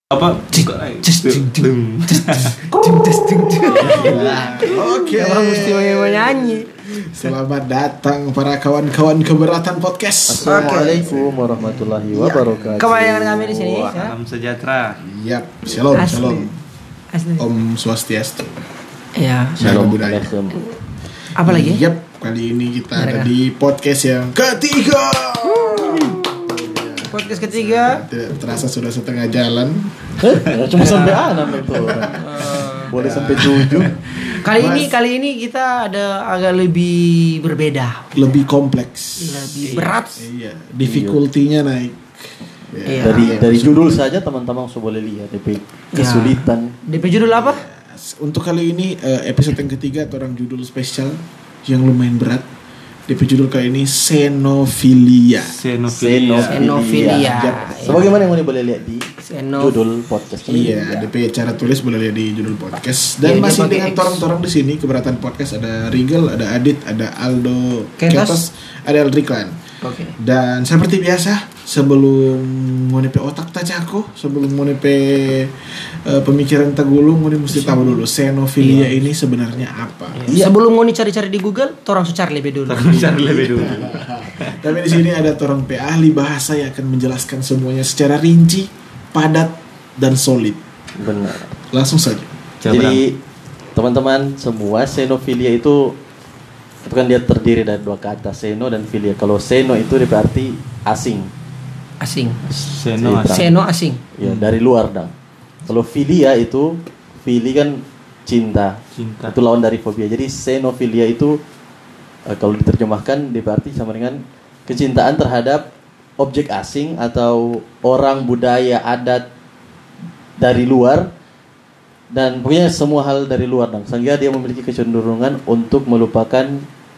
Apa? Oke, orang mesti menyanyi. Selamat datang para kawan-kawan keberatan podcast. Assalamualaikum warahmatullahi wabarakatuh. Kebanyakan kami di sini. Salam sejahtera. Yap, shalom, Asli. shalom. Asli. Om Swastiastu. Ya. Salam budaya. Apa lagi? Yap, kali ini kita ada Mereka. di podcast yang ketiga. Podcast ketiga. Tidak terasa sudah setengah jalan. Cuma sampai 6 itu. Boleh sampai 7. Kali ini kita ada agak lebih berbeda, Lebih kompleks. lebih berat. Iya, difficulty-nya naik. Ya. Iya. Dari judul saja teman-teman sudah boleh lihat DP kesulitan. DP judul apa? Untuk kali ini episode yang ketiga atau orang judul spesial yang lumayan berat. DP judul kali ini Xenofilia. Xenofilia. Sebagaimana yang boleh lihat di Xeno. judul podcast ini. Iya, DP cara tulis boleh lihat di judul podcast. Dan Iya, dia masih pakai dengan X. torang-torang di sini keberatan podcast ada Rigel, ada Adit, ada Aldo Kentos. Ketos, ada Eldriklan. Oke. Dan seperti biasa, sebelum ngonepe otak tajako, sebelum ngonepe pemikiran tagulung, ngoni mesti tahu dulu xenofilia ini sebenarnya apa. Iya. Sebelum mau cari-cari di Google, torang cari lebih dulu. Cari lebih dulu. Tapi di sini ada torang pe ahli bahasa yang akan menjelaskan semuanya secara rinci, padat, dan solid. Benar. Langsung saja. Jadi teman-teman semua xenofilia itu kan dia terdiri dari dua kata, xeno dan filia. Kalau xeno itu berarti asing. Asing. Seno. Xeno asing. Ya, dari luar dong. Kalau filia itu fili kan cinta. Cinta. Itu lawan dari fobia. Jadi xenofilia itu kalau diterjemahkan berarti sama dengan kecintaan terhadap objek asing atau orang, budaya, adat dari luar, dan pokoknya semua hal dari luar dong. Sehingga dia memiliki kecenderungan untuk melupakan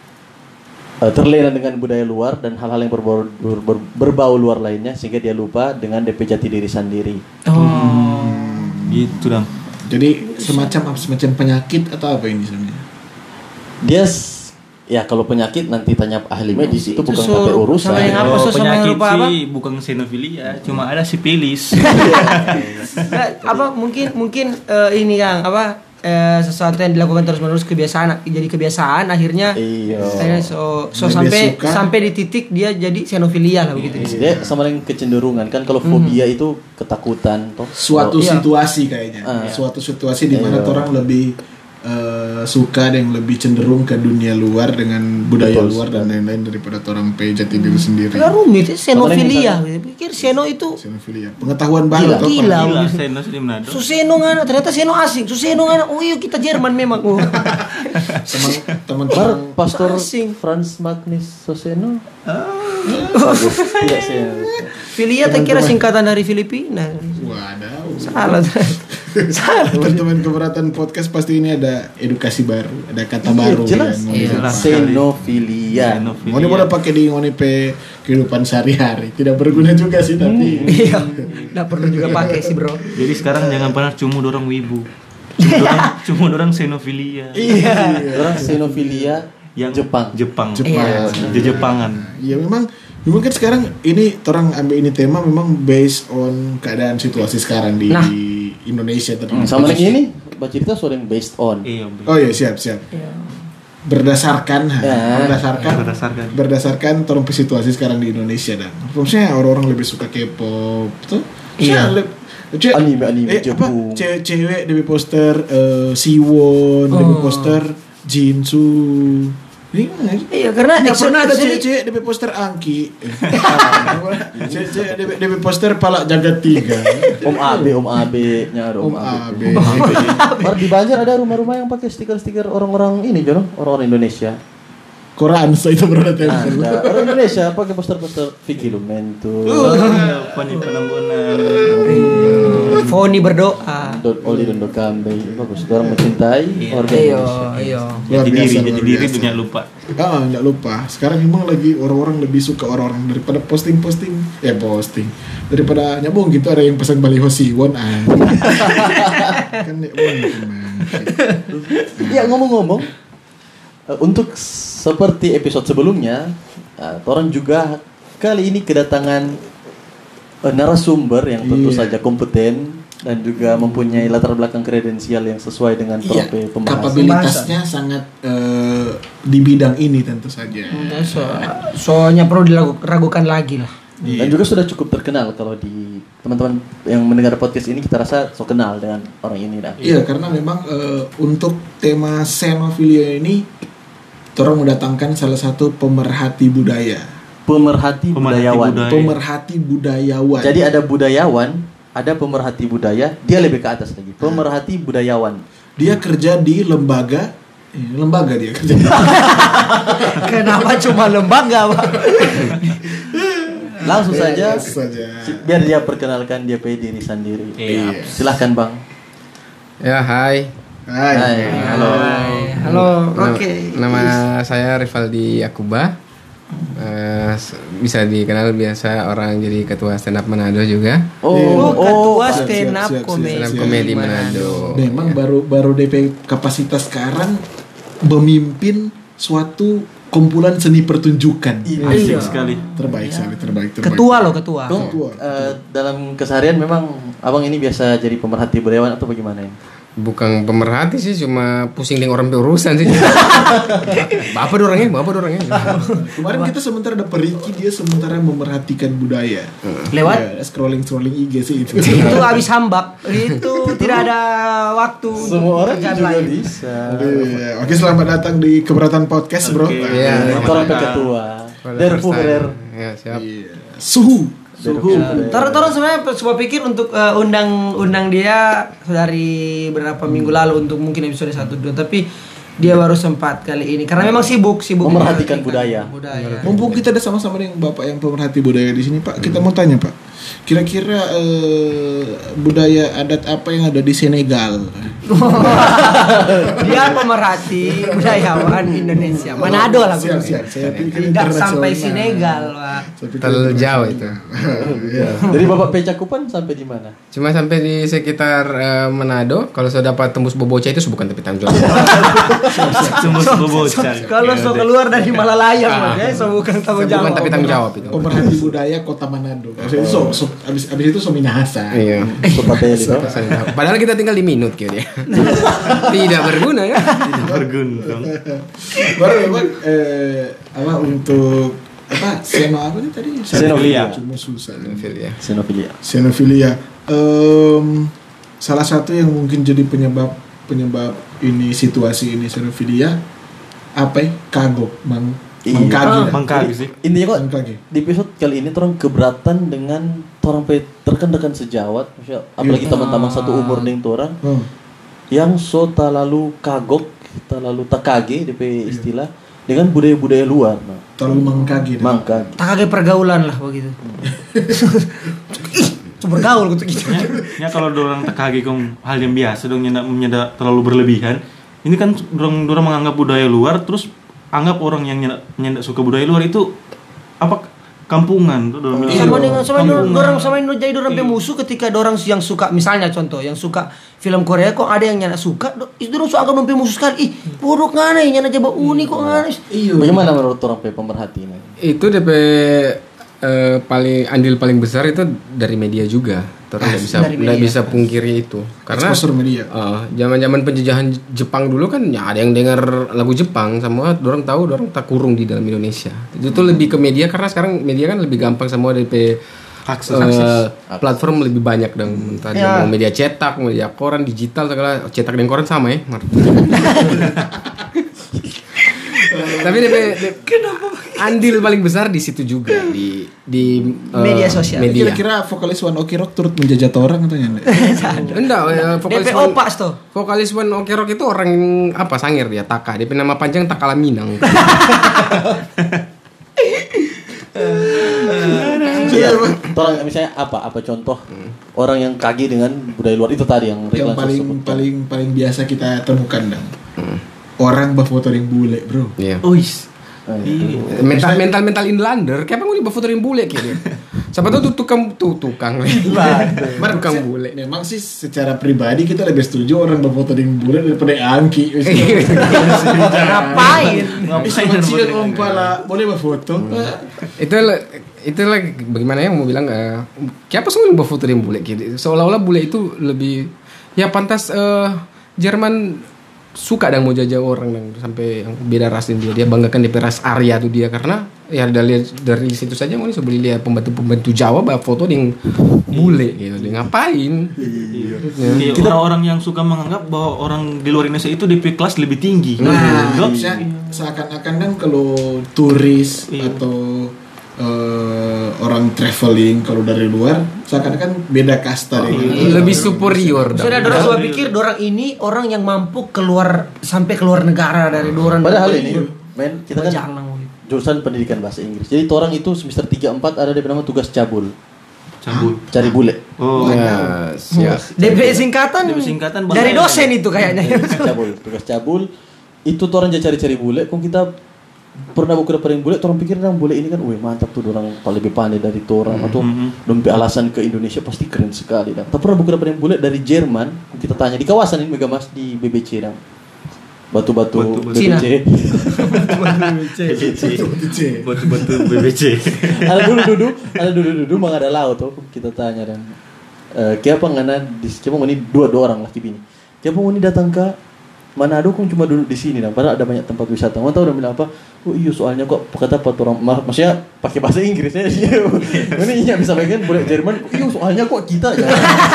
terlena dengan budaya luar dan hal-hal yang berbau luar lainnya, sehingga dia lupa dengan DP jati diri sendiri. Oh. Gitu dong. Jadi semacam penyakit atau apa ini sebenarnya? Dia ya kalau penyakit nanti tanya ahli medis, itu bukan sampai urusan. sama yang apa, Kalau sama yang penyakit lupa apa? sih bukan xenofilia, cuma ada sipilis. Apa mungkin ini Kang, apa sesuatu yang dilakukan terus-menerus jadi kebiasaan akhirnya Iya. so Lebih suka. sampai di titik dia jadi xenofilia lah begitu. Dia sama dengan kecenderungan kan. Kalau fobia itu ketakutan toh. Suatu Iya. situasi kayaknya. Suatu situasi di mana Iya. orang lebih suka dan lebih cenderung ke dunia luar dengan budaya Betul, luar dan lain-lain daripada orang pe jati diri sendiri. Agak rumit xenofilia. Pikir xeno itu Xenofilia. Pengetahuan baru atau Gila. Gila, Seno di Manado. Suseno ngana, ternyata Seno asing. Suseno ngana, oh iya kita Jerman memang. Oh. teman-teman Pastor Asing. Franz Magnus Soseno. Bagus. Tidak sih. Filia tak kira singkatan dari Filipina. Wadaw. Salah. Salah. Teman-teman keberatan podcast pasti ini ada edukasi baru, ada kata baru jelas. yang Iya. Jelas. Xenofilia. Ngoni boleh pakai di ngoni pe kehidupan sehari-hari. Tidak berguna juga sih tapi. Iya. Nggak perlu juga pakai sih bro. Jadi sekarang jangan pernah cumu dorong wibu. Cumu dorong xenofilia. Iya. Orang xenofilia Yang Jepang. Jepang. Iya. Jepangan. Ya memang kan sekarang ini orang ambil ini tema memang based on keadaan situasi sekarang di Nah. Indonesia Sama dengan ini, baca cerita soal yang based on. Iya. Oh iya siap. Iya. Berdasarkan Ya. berdasarkan orang situasi sekarang di Indonesia dan maksudnya orang-orang lebih suka K-pop tuh. Iya. Anime Jepang. Cewek DB poster Siwon, DB poster Jinsu. Ini mana sih? Iya karena Nggak pernah ada actually- cewek DB poster Angki. Cewek DB poster Palak Jagat 3. Om AB-nya ada Om AB. Baru di Banjar ada rumah-rumah yang pakai stiker-stiker orang-orang ini, Jono, orang-orang Indonesia. Koran itu berada tempel. Ada orang Indonesia pakai poster-poster Vicky Lumento, Pani penambunan. Foni berdoa. Oli Dondo Kambe, bagus. Orang mencintai warga Iya, Indonesia. iya. Jati Luar diri biasa. dunia lupa. Enggak lupa. Sekarang memang lagi orang-orang lebih suka orang-orang daripada posting daripada nyambung gitu ada yang pesan baliho Siwon kan Ya ngomong-ngomong, untuk seperti episode sebelumnya, orang juga kali ini kedatangan narasumber yang tentu saja kompeten dan juga mempunyai latar belakang kredensial yang sesuai dengan Iya, topik pembahasan. kapabilitasnya sangat di bidang ini tentu saja. Soalnya perlu diragukan lagi lah. Dan juga sudah cukup terkenal kalau di teman-teman yang mendengar podcast ini kita rasa so kenal dengan orang ini dah. Iya, karena memang untuk tema xenofilia ini orang mendatangkan salah satu pemerhati budaya. Pemerhati budayawan. budaya. Pemerhati budayawan. Jadi ada budayawan, ada pemerhati budaya, dia lebih ke atas lagi. Pemerhati budayawan. Dia kerja di lembaga dia kerja. Kenapa cuma lembaga, Pak? Langsung saja, saja. biar dia perkenalkan dia punya diri sendiri. Iya. Silahkan Bang. Ya, hai. Hai. Halo. Halo, Nama- oke. Nama saya Rivaldi Yakuba. Bisa dikenal biasa orang jadi ketua stand up Manado juga. Ketua siap, stand up siap, siap, comedy. Stand up comedy Manado. Memang baru DP kapasitas sekarang memimpin suatu kumpulan seni pertunjukan. Asik sekali. Terbaik sekali, terbaik. Ketua loh, ketua. Bang, dalam keseharian memang abang ini biasa jadi pemerhati budayawan atau bagaimana ya? Bukan pemerhati sih, cuma pusing dengan orang urusan sih. Bapak orangnya. Kemarin kita sementara ada Periki, dia sementara memerhatikan budaya. Lewat Ya, scrolling IG sih itu. itu habis hambak. Itu tidak ada waktu. Semua orang kerjaan juga lain. bisa. Iya. Oke, selamat datang di Keberatan Podcast, Bro. Oke. Iya. Orang ketua. Der Fuhrer. Ya, siap. Iya. Suhu. Torong sebenarnya coba pikir untuk undang dia dari beberapa minggu lalu untuk mungkin episode 1-2, tapi dia baru sempat kali ini karena memang sibuk Memerhatikan budaya. Mumpung kita ada sama-sama dengan Bapak yang pemerhati budaya di sini, Pak, kita mau tanya, Pak. Kira-kira budaya adat apa yang ada di Senegal? Dia pemerhati budayawan Indonesia. Manado lah gue. Siap. Saya pikir Tidak sampai internasional. Senegal, Pak. Saya pikir Terlalu jauh itu. Iya. Dari Bapak Pecakupan sampai di mana? Cuma sampai di sekitar Manado. Kalau sudah dapat tembus Boboca itu bukan tapi tanggung jawab. Semua bocah. Kalau so keluar dari Malalaya, so bukan tanggung Bukan jawab. tapi tanggung jawab itu. Pemerhati budaya Kota Manado. Maksudnya abis itu so Minahasa. Iya. Sepatnya Padahal kita tinggal di Minut kayaknya. Tidak berguna ya. Berguntung. Baru memang apa untuk apa seno apa nih tadi? Xenofilia. Cuma susah. Ya. Xenofilia. Xenofilia. Salah satu yang mungkin jadi penyebab ini situasi ini xenofilia apa ya? Kagok, mengkagi. Mangkagi sih. Intinya kok Mengkagi. di episode kali ini orang keberatan dengan orang terkendekan sejawat, maksudnya apalagi teman-teman satu umur dengan orang yang so terlalu kagok, terlalu takage DP istilah dengan budaya-budaya luar. Nah, Terlalu mengkagi. mangkagi. Tak kaget pergaulan lah begitu. Bergaul gitu. Ya kalau dorang tekagi kong hal yang biasa dong nyenda terlalu berlebihan. Ini kan dorang menganggap budaya luar terus anggap orang yang nyenda suka budaya luar itu apa kampungan tuh dorang bilang. Sama ini jadi dorang pemusuh ketika dorang yang suka, misalnya contoh yang suka film Korea kok ada yang nyana suka, itu dorang suka anggap pemusuh sekali. Ih, buruk ngana nyana coba uni kok ngana. Bagaimana menurut orang pemerhati ini? Itu DP paling besar itu dari media juga. Terus nggak bisa pungkiri itu. Karena Exposure media. zaman-zaman penjajahan Jepang dulu kan ya ada yang dengar lagu Jepang, semua orang tahu, orang tak kurung di dalam Indonesia. Itu tuh lebih ke media karena sekarang media kan lebih gampang semua DP Akses. platform lebih banyak dong. Entah dia mau media cetak, media koran, digital segala, cetak dan koran sama ya. Tapi andil paling besar di situ juga di Media sosial. Media. Kira-kira vokalis One Ok Rock turut menjajah orang atau enggak? Enggak, vokalis DP Opas tuh. Vokalis One Ok Rock itu orang apa sangir dia Taka. DP nama panjang Takala Minang. Iya, orang misalnya apa contoh orang yang kagih dengan budaya luar itu tadi yang Yang paling biasa kita temukan dong. Orang berfoto yang bule, bro. Iya. Uis. Mental Inlander, kayak apa gue bafotorin bule kayak dia. Siapa tahu tukang tukang bule. Memang sih secara pribadi kita lebih setuju orang berfoto dengan bule daripada Angki. Ngapain? Ngapain sih om pala boleh berfoto? Itulah bagaimana ya mau bilang siapa sih yang berfoto dengan bule gitu. Seolah-olah bule itu lebih ya pantas Jerman suka dan mau jajah orang dan sampai yang beda ras dia banggakan di ras Arya tuh dia karena ya dari situ saja mau sebeli lihat pembantu Jawa bawa foto dengan bule gitu dia ngapain orang-orang yang suka menganggap bahwa orang di luar Indonesia itu DP kelas lebih tinggi seakan-akan kan kalau turis atau orang traveling kalau dari luar seakan-akan beda kasta lebih superior. Sudah dorang coba pikir dorang ini orang yang mampu keluar sampai keluar negara dari dorang. Padahal ini men kita kan jurusan pendidikan bahasa Inggris. Jadi orang itu semester 3 4 ada DP nama tugas cabul. Cari bule. Oh. Ya. DP singkatan dari dosen itu kayaknya. Tugas cabul itu orang cari-cari bule. Kok kita pernah buku dapetin bule, orang pikir orang bule ini kan, wih mantap tuh orang paling lebih pandai dari orang atau dompe alasan ke Indonesia pasti keren sekali. Tapi pernah buku dapetin bule dari Jerman, kita tanya di kawasan ini Megamas di BBC dong. Batu-batu BBC. Batu-batu BBC. Ada dulu mang ada laut tuh kita tanya dan kenapa ngana di siapa ini dua orang laki bini. Kenapa ini datang ke Manado kok cuma duduk di sini dan padahal ada banyak tempat wisata. Mau tahu udah bilang apa? Oh iya soalnya kok kata orang maksudnya pakai bahasa Inggris ya. Ini iya bisa bagian boleh Jerman. Iya soalnya kok kita ya.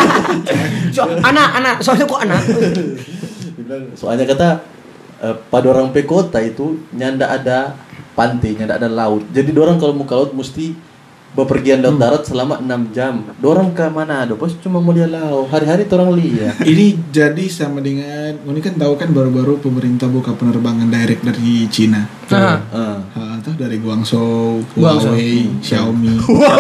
Anak soalnya kok anak. Soalnya kata pada orang pe kota itu nyanda ada pantai, nyanda ada laut. Jadi orang kalau mau ke laut mesti bepergian laut darat selama 6 jam. Dorang ke Manado bos cuma mau lihat laut. Hari-hari orang lihat. Ini jadi sama dengan ini kan tahu kan baru-baru pemerintah buka penerbangan direct dari Cina. Tuh dari Guangzhou, Huawei, Xiaomi.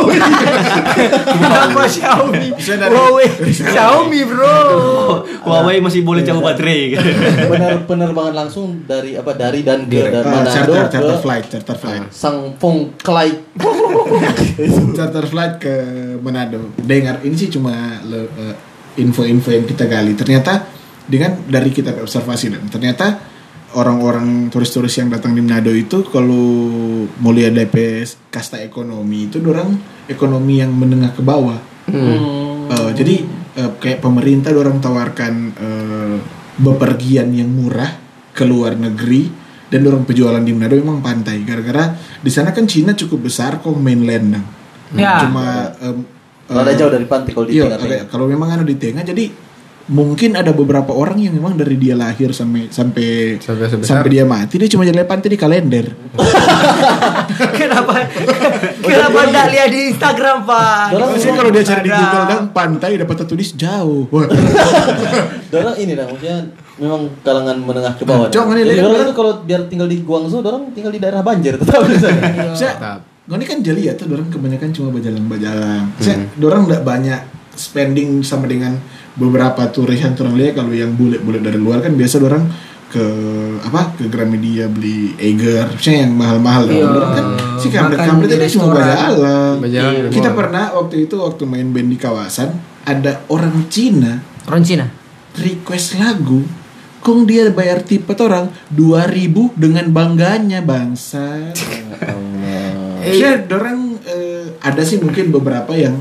Kenapa Xiaomi? Huawei, Xiaomi bro. Huawei masih boleh jauh baterai. Penerbangan langsung dari dan ke Manado charter flight. Sang Fong Klai. Charter flight ke Manado. Dengar ini sih cuma info-info yang kita gali. Ternyata dari kita observasi dan ternyata orang-orang turis-turis yang datang di Manado itu kalau mau lihat DP kasta ekonomi itu dorang ekonomi yang menengah ke bawah. Jadi kayak pemerintah dorang tawarkan bepergian yang murah ke luar negeri. Dan orang penjualan di Manado memang pantai. Gara-gara di sana kan Cina cukup besar kok mainland dong. Ya. Cuma ada jauh dari pantai kalau di tengah. Kalau memang ada di tengah, jadi mungkin ada beberapa orang yang memang dari dia lahir sampai dia mati dia cuma jalan pantai di kalender. Kenapa enggak lihat di Instagram Pak? Maksudnya kalau dia cari di Google dan pantai dapat tulis jauh. Dorang ini dah maksudnya memang kalangan menengah ke bawah. Jangan Jadi orang itu kalau biar tinggal di Guangzhou, orang tinggal di daerah banjir tetap di sana. Ini kan jeli ya tuh orang kebanyakan cuma bajalang-bajalang. Dorang enggak banyak spending sama dengan beberapa turis yang orang lihat. Kalau yang bule-bule dari luar kan biasa dorang ke Gramedia beli Eiger, misalnya yang mahal-mahal dorang kan si kamret itu cuma bajalang. Kita pernah waktu main band di kawasan ada orang Cina request lagu, kong dia bayar tipe orang 2.000 dengan bangganya bangsa. Ya dorang ada sih mungkin beberapa yang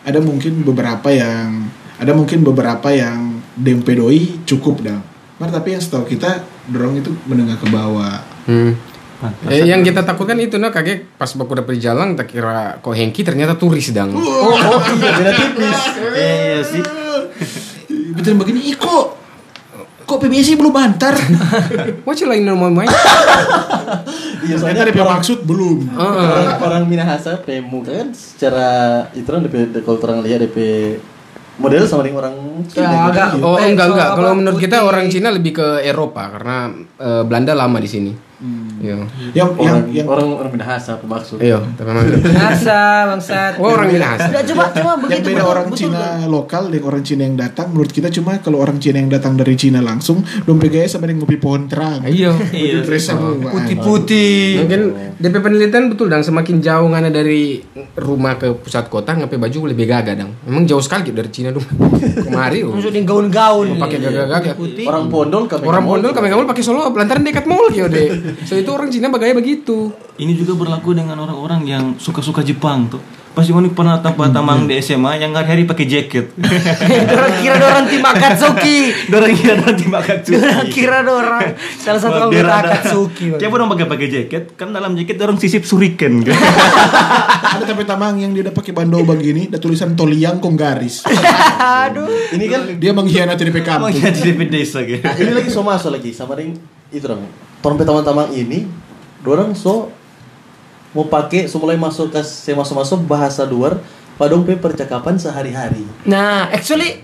dempedoi cukup dah. Tapi yang setahu kita dorong itu menengah ke bawah. Yang kita takutkan itu kaget pas baku dapet jalan tak kira kok Hengki ternyata turis dang. Iya beda tipis. Iya sih. Betul begini kok PBSI belum bantar. Wah lain normal main. Iya soalnya ada maksud belum. Orang Minahasa pemu kan secara itu kan kalau orang lihat DP model sama dengan orang Cina. Enggak. Kalau menurut kita orang Cina lebih ke Eropa karena Belanda lama di sini. Iya. Orang Minahasa apa maksud? Iya, tapi memang. Biasa bangsat. Oh, orang Minahasa. Udah coba Yang begitu. beda orang Cina lokal dengan orang Cina yang datang, menurut kita cuma kalau orang Cina yang datang dari Cina langsung dompet gaya sama dengan ngopi pohon terang. Iya. Putih-putih. Mungkin DP penelitian betul dang, semakin jauh ngana dari rumah ke pusat kota ngapain baju lebih gagah dang. Memang jauh sekali gitu dari Cina dong. Kemari. Maksudnya gaun-gaun. Pakai gagah-gagah. Putih. Orang Pondol kami Kamu pakai solo lantaran dekat mall gitu deh. So itu orang Cina bagaya begitu. Ini juga berlaku dengan orang-orang yang suka-suka Jepang tuh. Pasti unik pernah tamang di SMA yang hari-hari pakai jaket. Dorang kira dorang tim Akatsuki. Dorang kira Dorang salah satu anggota Akatsuki. Siapa dong pakai jaket? Kan dalam jaket orang sisip suriken. Ada tapi tamang yang dia udah pakai bandau begini, ada tulisan Toliang kong garis. Aduh. Ini kan Dia mengkhianati DP Mau kampung. jadi DP desa gitu. ini lagi masuk lagi sama ring itu dong. Orang tamang ini dorang mau pakai mulai masuk bahasa luar padong pe percakapan sehari-hari. Nah, actually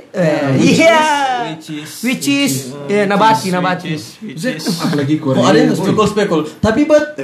iya. Which is nabati. Apalagi Korea. Oh, ada yang spekul. Tapi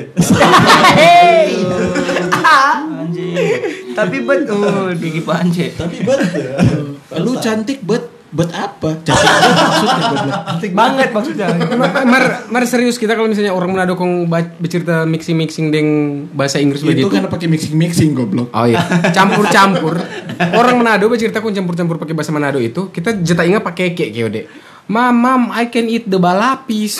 Hey. Anjing. Tapi betul. Gigi pance. tapi Lu cantik bet apa? Cantik maksudnya goblok. Cantik banget maksudnya. Mar serius kita kalau misalnya orang Manado kong bercerita mixing deng bahasa Inggris Itu begitu. kan pakai mixing goblok. Oh iya, campur-campur. Orang Manado bercerita kong campur-campur pakai bahasa Manado itu, kita jeta ingat pakai kek deh. Mam, I can eat the balapis.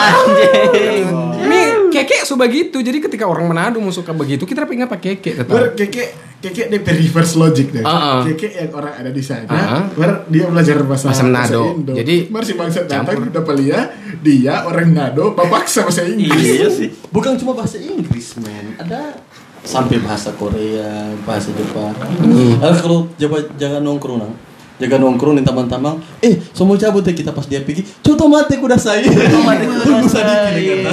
Ini keke suka begitu. Jadi ketika orang Manado mau suka begitu, kita ingat pakai keke tetap. Keke DP reverse logic deh. Keke yang orang ada di sana, dia belajar bahasa Manado. Indo. Jadi si bangsa datang dapat dia orang Manado paksa bahasa Inggris. Iya sih. bukan cuma bahasa Inggris, men. Ada sampai bahasa Korea, bahasa Jepang. Kalau jangan nongkrong nih teman-teman. Semua cabut ya kita pas dia pergi. Coto mate kuda saya. Tunggu sedikit.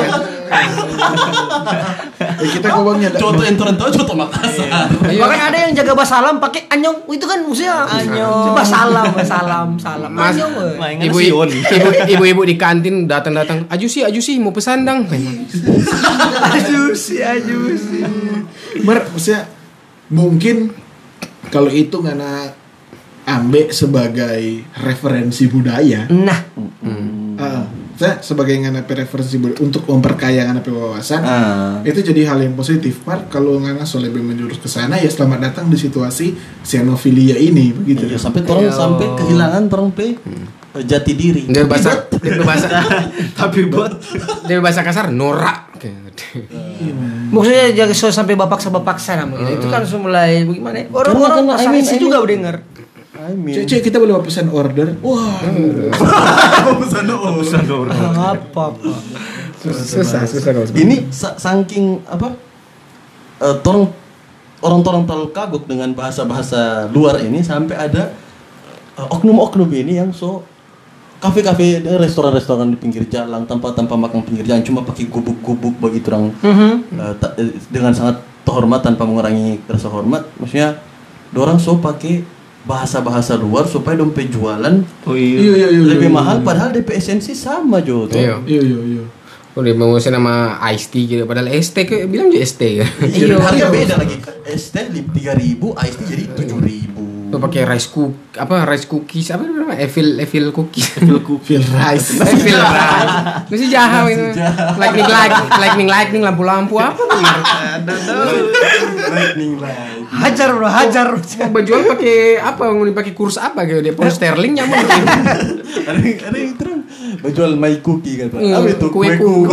Kita ngomongnya Coto entoran tahu coto Makassar. Bahkan ada yang jaga basalam pakai anyong. Itu kan maksudnya anyong. Salam. Anyong. Ibu-ibu di kantin datang. Ajusi mau pesan dang. Ajusi. maksudnya mungkin kalau itu ngana ambek sebagai referensi budaya. Nah, Saya sebagai ngana referensi budaya untuk memperkaya ngana wawasan, itu jadi hal yang positif. Mar kalau ngana lebih menjurus ke sana ya selamat datang di situasi xenofilia ini begitu. Iya, sampai kehilangan jati diri. Dia bahasa Tapi dia bahasa kasar norak. maksudnya jangan sampai baksa itu kan mulai bagaimana? Orang asal juga dengar. Cek kita boleh pesan order. Wah. Pesan orang. Apa? Susah kalau Ini saking orang terlalu kagok dengan bahasa luar ini sampai ada oknum-oknum ini yang kafe-kafe, restoran-restoran di pinggir jalan tanpa makan pinggir jalan, cuma pakai gubuk-gubuk begitu orang dengan sangat terhormat tanpa mengurangi rasa hormat. Maksudnya dorang pakai bahasa-bahasa luar supaya dompet jualan lebih mahal padahal DP esensi sama Jo. Iya. Oh dia mau nama iced tea gitu, padahal ST bilang juga ST ya. Iya, harga beda lagi. ST 3.000, iced tea jadi 7.000. Tuh pakai rice cookies apa namanya? Evil cookies. Feel rice. Evil rice. Masih jahat itu. Lightning lampu apa benar? Lightning light. Hajar. Mau jual pakai apa? Mau dipakai kurs apa gitu dia? Pound sterling nyaman. Ada yang terang jual my cookie kan. Apa itu? Kue.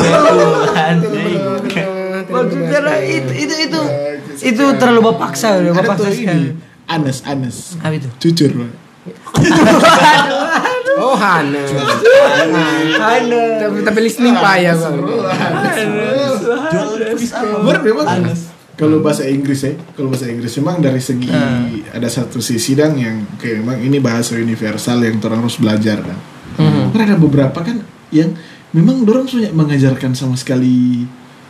Maksudnya itu terlalu paksa Ada tuh sekali. ini Anes. Apa itu? Cucur. Oh Hana. Tapi listening payah bang. Jual cookies apa? Memang kalau bahasa Inggris memang dari segi ada satu sisi yang kayak memang ini bahasa universal yang orang harus belajar kan. Karena ada beberapa kan yang memang dorang sudah mengajarkan sama sekali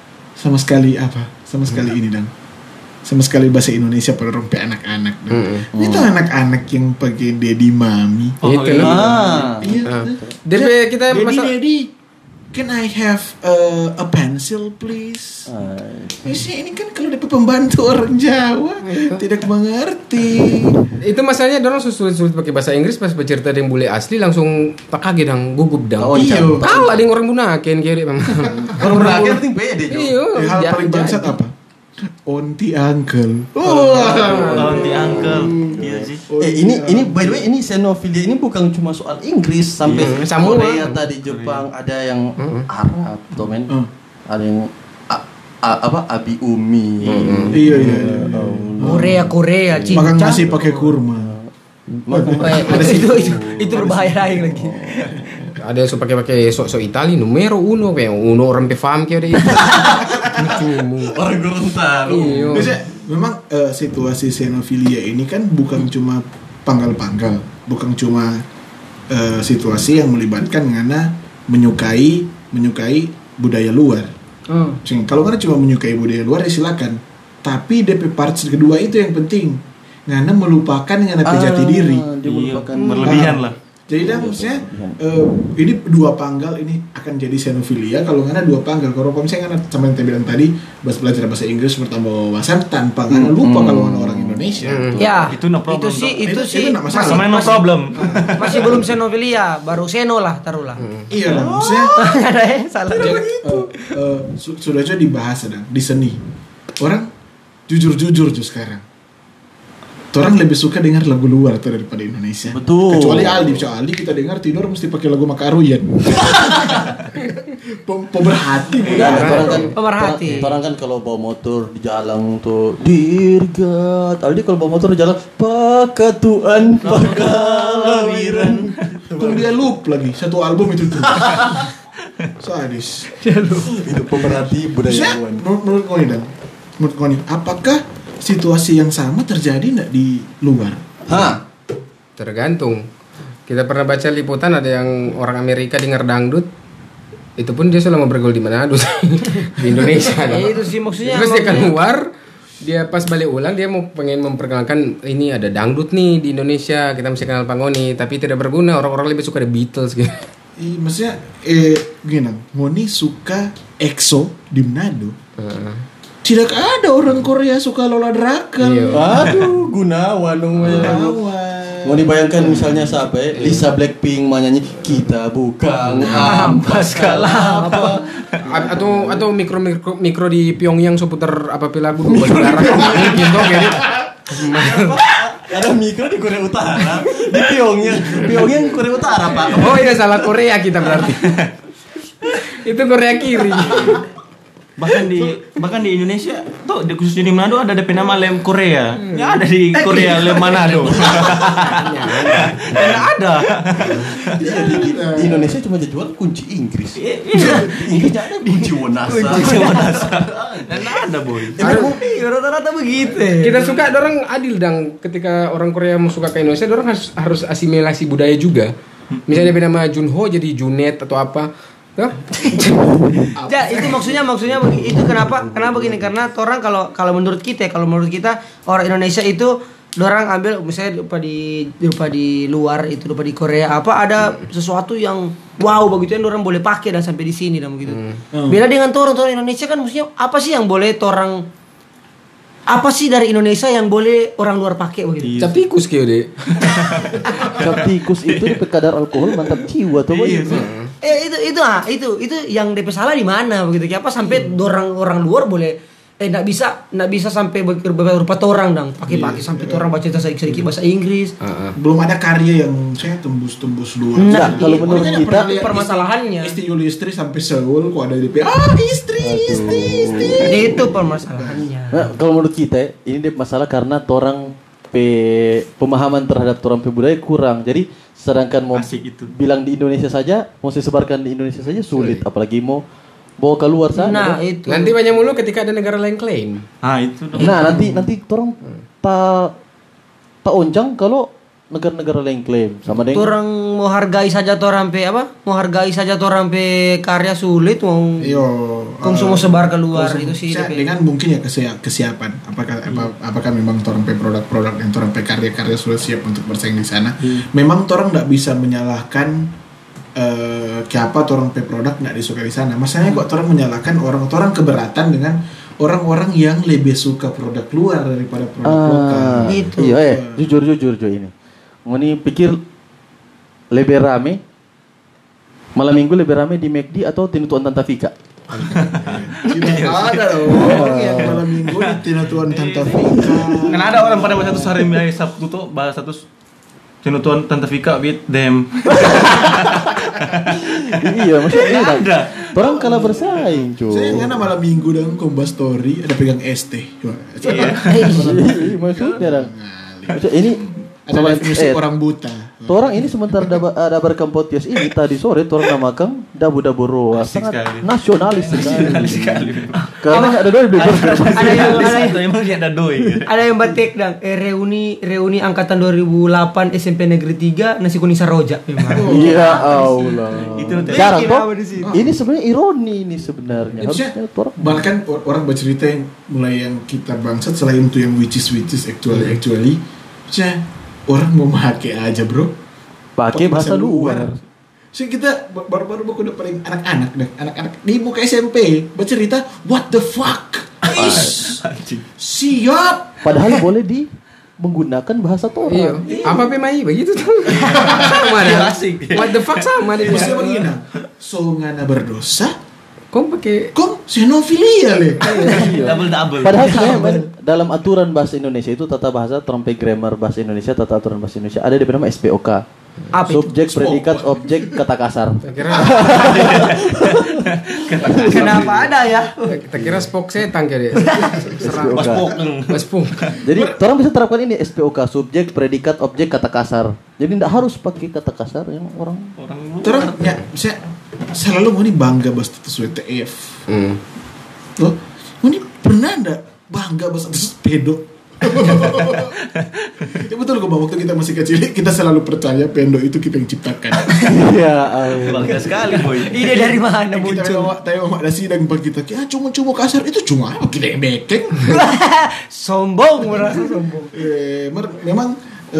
ini dan sama sekali bahasa Indonesia pada orang anak-anak. Itu anak-anak yang pakai daddy mami. Itu. Iya. Jadi kita Daddy. can I have a pencil please? Maksudnya ini kan kalau dapat pembantu orang Jawa tidak mengerti. Itu masalahnya orang sulit-sulit pakai bahasa Inggris pas bercerita dengan bule asli langsung tak kaget dang gugup dang. Oh, iya. Tahu ada yang orang Bunaken kiri memang. Orang berakhir ting pede jo. Iya. Hal Ja- paling bangsat apa? Onti uncle. Auntie uncle. Iya sih. Ini by the way ini xenofilia ini bukan cuma soal Inggris sampai Semua. Korea tadi Jepang ada yang Arab tuh men. Ada yang apa abi umi. Iya. Korea, Cinca. Makan nasi pakai kurma. Itu berbahaya lain lagi. Ada yang suka pakai sok Itali numero uno kayak uno orang paham kayak ada itu. Orang Gorontalo. Iya. Biasanya memang situasi xenofilia ini kan bukan cuma panggal-panggal, bukan cuma situasi yang melibatkan ngana menyukai budaya luar. Kalau ngana cuma menyukai budaya luar ya silakan. Tapi DP parts kedua itu yang penting. Ngana melupakan ngana jati diri. Dia merupakan Berlebihan lah. Jadi dah maksudnya ini dua panggal ini akan jadi xenofilia kalau ngana dua panggal. Kalau misalnya ngana sama yang saya bilang tadi belajar bahasa Inggris bertambah wawasan tanpa ngana lupa kalau ngana orang Indonesia. Ya, Itu no problem, itu Itu sih nggak masalah. Sama no problem. masih belum xenofilia, baru seno lah taruhlah. Iya lah, maksudnya Ada salah. sudah aja dibahas sedang di seni. Orang jujur sekarang. Orang lebih suka dengar lagu luar tuh daripada Indonesia. Betul. Kecuali Aldi kita dengar tidur mesti pakai lagu Makaruyan. Pemerhati Ya, orang kan Pemerhati. orang kan kalau bawa motor di jalan tuh dirgat. Aldi kalau bawa motor di jalan pakatuan pakalawiran. Tuh dia loop lagi satu album itu tuh. Sadis. Itu pemerhati budayawan. Menurut kau nih, Dan? Menurut kau nih, apakah situasi yang sama terjadi enggak di luar? Hah? Tergantung. Kita pernah baca liputan ada yang orang Amerika dengar dangdut. Itu pun dia selama bergaul di Manado di Indonesia. Ya, itu sih maksudnya. Terus dia keluar, dia pas balik ulang dia mau pengen memperkenalkan ini ada dangdut nih di Indonesia, kita mesti kenal Pangoni, tapi tidak berguna. Orang-orang lebih suka The Beatles gitu. Maksudnya gini, Ngoni suka EXO di Manado. Tidak ada orang Korea suka Lola Drakal. Iya. Aduh, Gunawan dong. Mau dibayangkan misalnya siapa ya? Lisa Blackpink menyanyi kita bukan ampas kalapa. Atau mikro di Pyongyang seputar apa lagu dua darah mungkin dong kayak gitu. Ada mikro di Korea Utara, di Pyongyang Korea Utara pak. Oh iya salah Korea kita berarti. Itu Korea kiri. bahkan di Indonesia tuh khususnya di Manado ada DP nama lem Korea. Ya ada di Korea lem Manado. Ya ada. Di Indonesia cuma jual kunci Inggris. Inggris ada kunci Wonasa. Dan ada boy. Rata-rata begitu. Kita suka orang adil dang ketika orang Korea mau suka ke Indonesia, orang harus asimilasi budaya juga. Misalnya dia nama Junho jadi Junet atau apa. Tuh. Ya, itu maksudnya itu kenapa begini, karena orang kalau menurut kita orang Indonesia itu orang ambil misalnya lupa di luar itu lupa di Korea apa ada sesuatu yang wow begitu yang orang boleh pakai dan sampai di sini dan begitu. Beda dengan orang Indonesia kan maksudnya apa sih yang boleh apa sih dari Indonesia yang boleh orang luar pakai begitu? Cap tikus kayak deh. Cap tikus itu di kadar alkohol mantap jiwa tuh boy. Itu yang DP salah di mana begitu? Apa sampai orang luar boleh enggak bisa sampai berupa orang dong pakai sampai orang baca sedikit bahasa Inggris. Belum ada karya yang saya tembus luar. Nah, kalau menurut kita permasalahannya Isti Yulistri sampai Seoul kok ada DP istri. itu permasalahannya. Nah, kalau menurut kita ini dia masalah karena orang pemahaman terhadap orang budaya kurang. Jadi sedangkan mau bilang di Indonesia saja, mau sebarkan di Indonesia saja sulit, apalagi mau bawa keluar sana. Nah, itu. Nanti banyak mulu ketika ada negara lain klaim. Itu dong. Nah, nanti orang tak oncang kalau negara-negara lain klaim sama dengan Orang mau hargai saja orang pe karya sulit mau semua sebar keluar itu sih dengan mungkin ya kesiapan apakah memang orang pe produk-produk yang orang pe karya-karya sudah siap untuk bersaing di sana. Memang orang tidak bisa menyalahkan kenapa orang pe produk nggak disuka di sana. Masalahnya kok orang menyalahkan orang keberatan dengan orang-orang yang lebih suka produk luar daripada produk lokal. Itu. Iya, jujur ini. Ngoni pikir lebih rame malam minggu lebih rame di McD atau Tinutuan Tanta Fika? Tidak ada dong yang malam minggu di Tinutuan Tanta Fika. Kan ada orang pada satu hari Sabtu tuh bahas satu Tinutuan Tanta Fika with them. Iya, maksudnya Ada. orang kalah bersaing, cuy. Saya nggak malam minggu dan Kompas Story ada pegang ST. Iya. Maksudnya dah. Maksudnya ini Ada live music orang buta. orang ini sementara ada berkampotias ini tadi sore orang namakan dabu-dabu roa Asik sangat sekali. nasionalis sekali. Sekali. Karena nggak ada doi beli burger. Itu emang dia ada doi. Ada yang batik dang, reuni angkatan 2008 SMP Negeri 3 nasi kuning saroja. Iya Allah. Itu nanti. Jarang Bikin toh. apa di sini? Ini sebenarnya ironi ini sebenarnya. Harusnya Harusnya orang bahkan orang bercerita yang mulai yang kita bangsat selain itu yang which is actually maksudnya orang mau make aja bro pakai bahasa luar. So kita baru-baru buku udah paling anak-anak di muka SMP bercerita what the fuck siap Padahal boleh menggunakan bahasa Iya. Torah. Apa PMI begitu tuh? Sama dah. Asik. What the fuck sama dia. bisa begini so ngana berdosa Kau pakai kok xenofilia le Double. Padahal sebenarnya men, dalam aturan bahasa Indonesia itu tata bahasa trompe grammar bahasa Indonesia tata aturan bahasa Indonesia ada di nama SPOK. Apa itu? Subjek, predikat, objek, kata kasar. kira Kenapa ada ya? kita kira spok setan kayak dia. Serang. Mas Pokeng. Mas Pung. Jadi orang bisa terapkan ini SPOK, subjek, predikat, objek, kata kasar. Jadi tidak harus pakai kata kasar yang orang. terus ya saya selalu mau nih bangga bahasa status WTF loh mau nih pernah nggak bangga bahasa status pedo ya betul kok Bang, waktu kita masih kecil kita selalu percaya pendo itu kita yang ciptakan. Ya Allah. Bangga sekali boy. Ide dari mana Kita muncul? tanya mak dasi dan pak kita cuma kasar itu cuma apa kita yang bekeng. Sombong, merasa sombong. Memang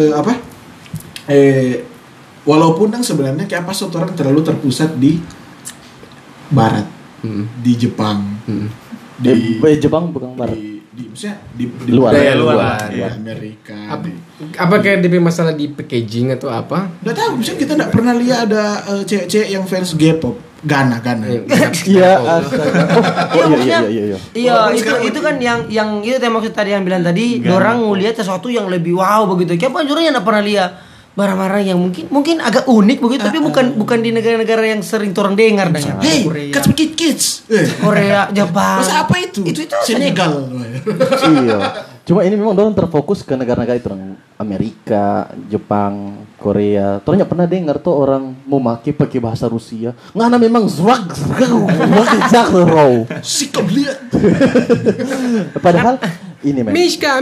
walaupun yang sebenarnya kayak apa orang terlalu terpusat di barat, di Jepang, di Jepang bukan barat. di maksudnya di Luar. budaya Luar. di Ya. Amerika. Apa kayak DP masalah di packaging atau apa? Nggak tahu, misalnya kita nggak pernah lihat ada cewek-cewek yang fans G-pop, Ghana. Iya, astaga. Oh iya. Iya, itu kan yang itu yang maksud tadi yang bilang tadi, orang ngelihat sesuatu yang lebih wow begitu. Kayak panjurnya enggak pernah lihat barang-barang yang mungkin agak unik begitu, tapi bukan di negara-negara yang sering orang dengar dengan Hey, Korea, catch me kids. Korea, Jepang. Masa apa itu? Itu Senegal. Iya. Cuma ini memang orang terfokus ke negara-negara itu, orang Amerika, Jepang, Korea. Orang nggak pernah dengar tuh orang mau pakai bahasa Rusia. Ngana memang zwag. Sikap lihat. Padahal ini men. Mishka.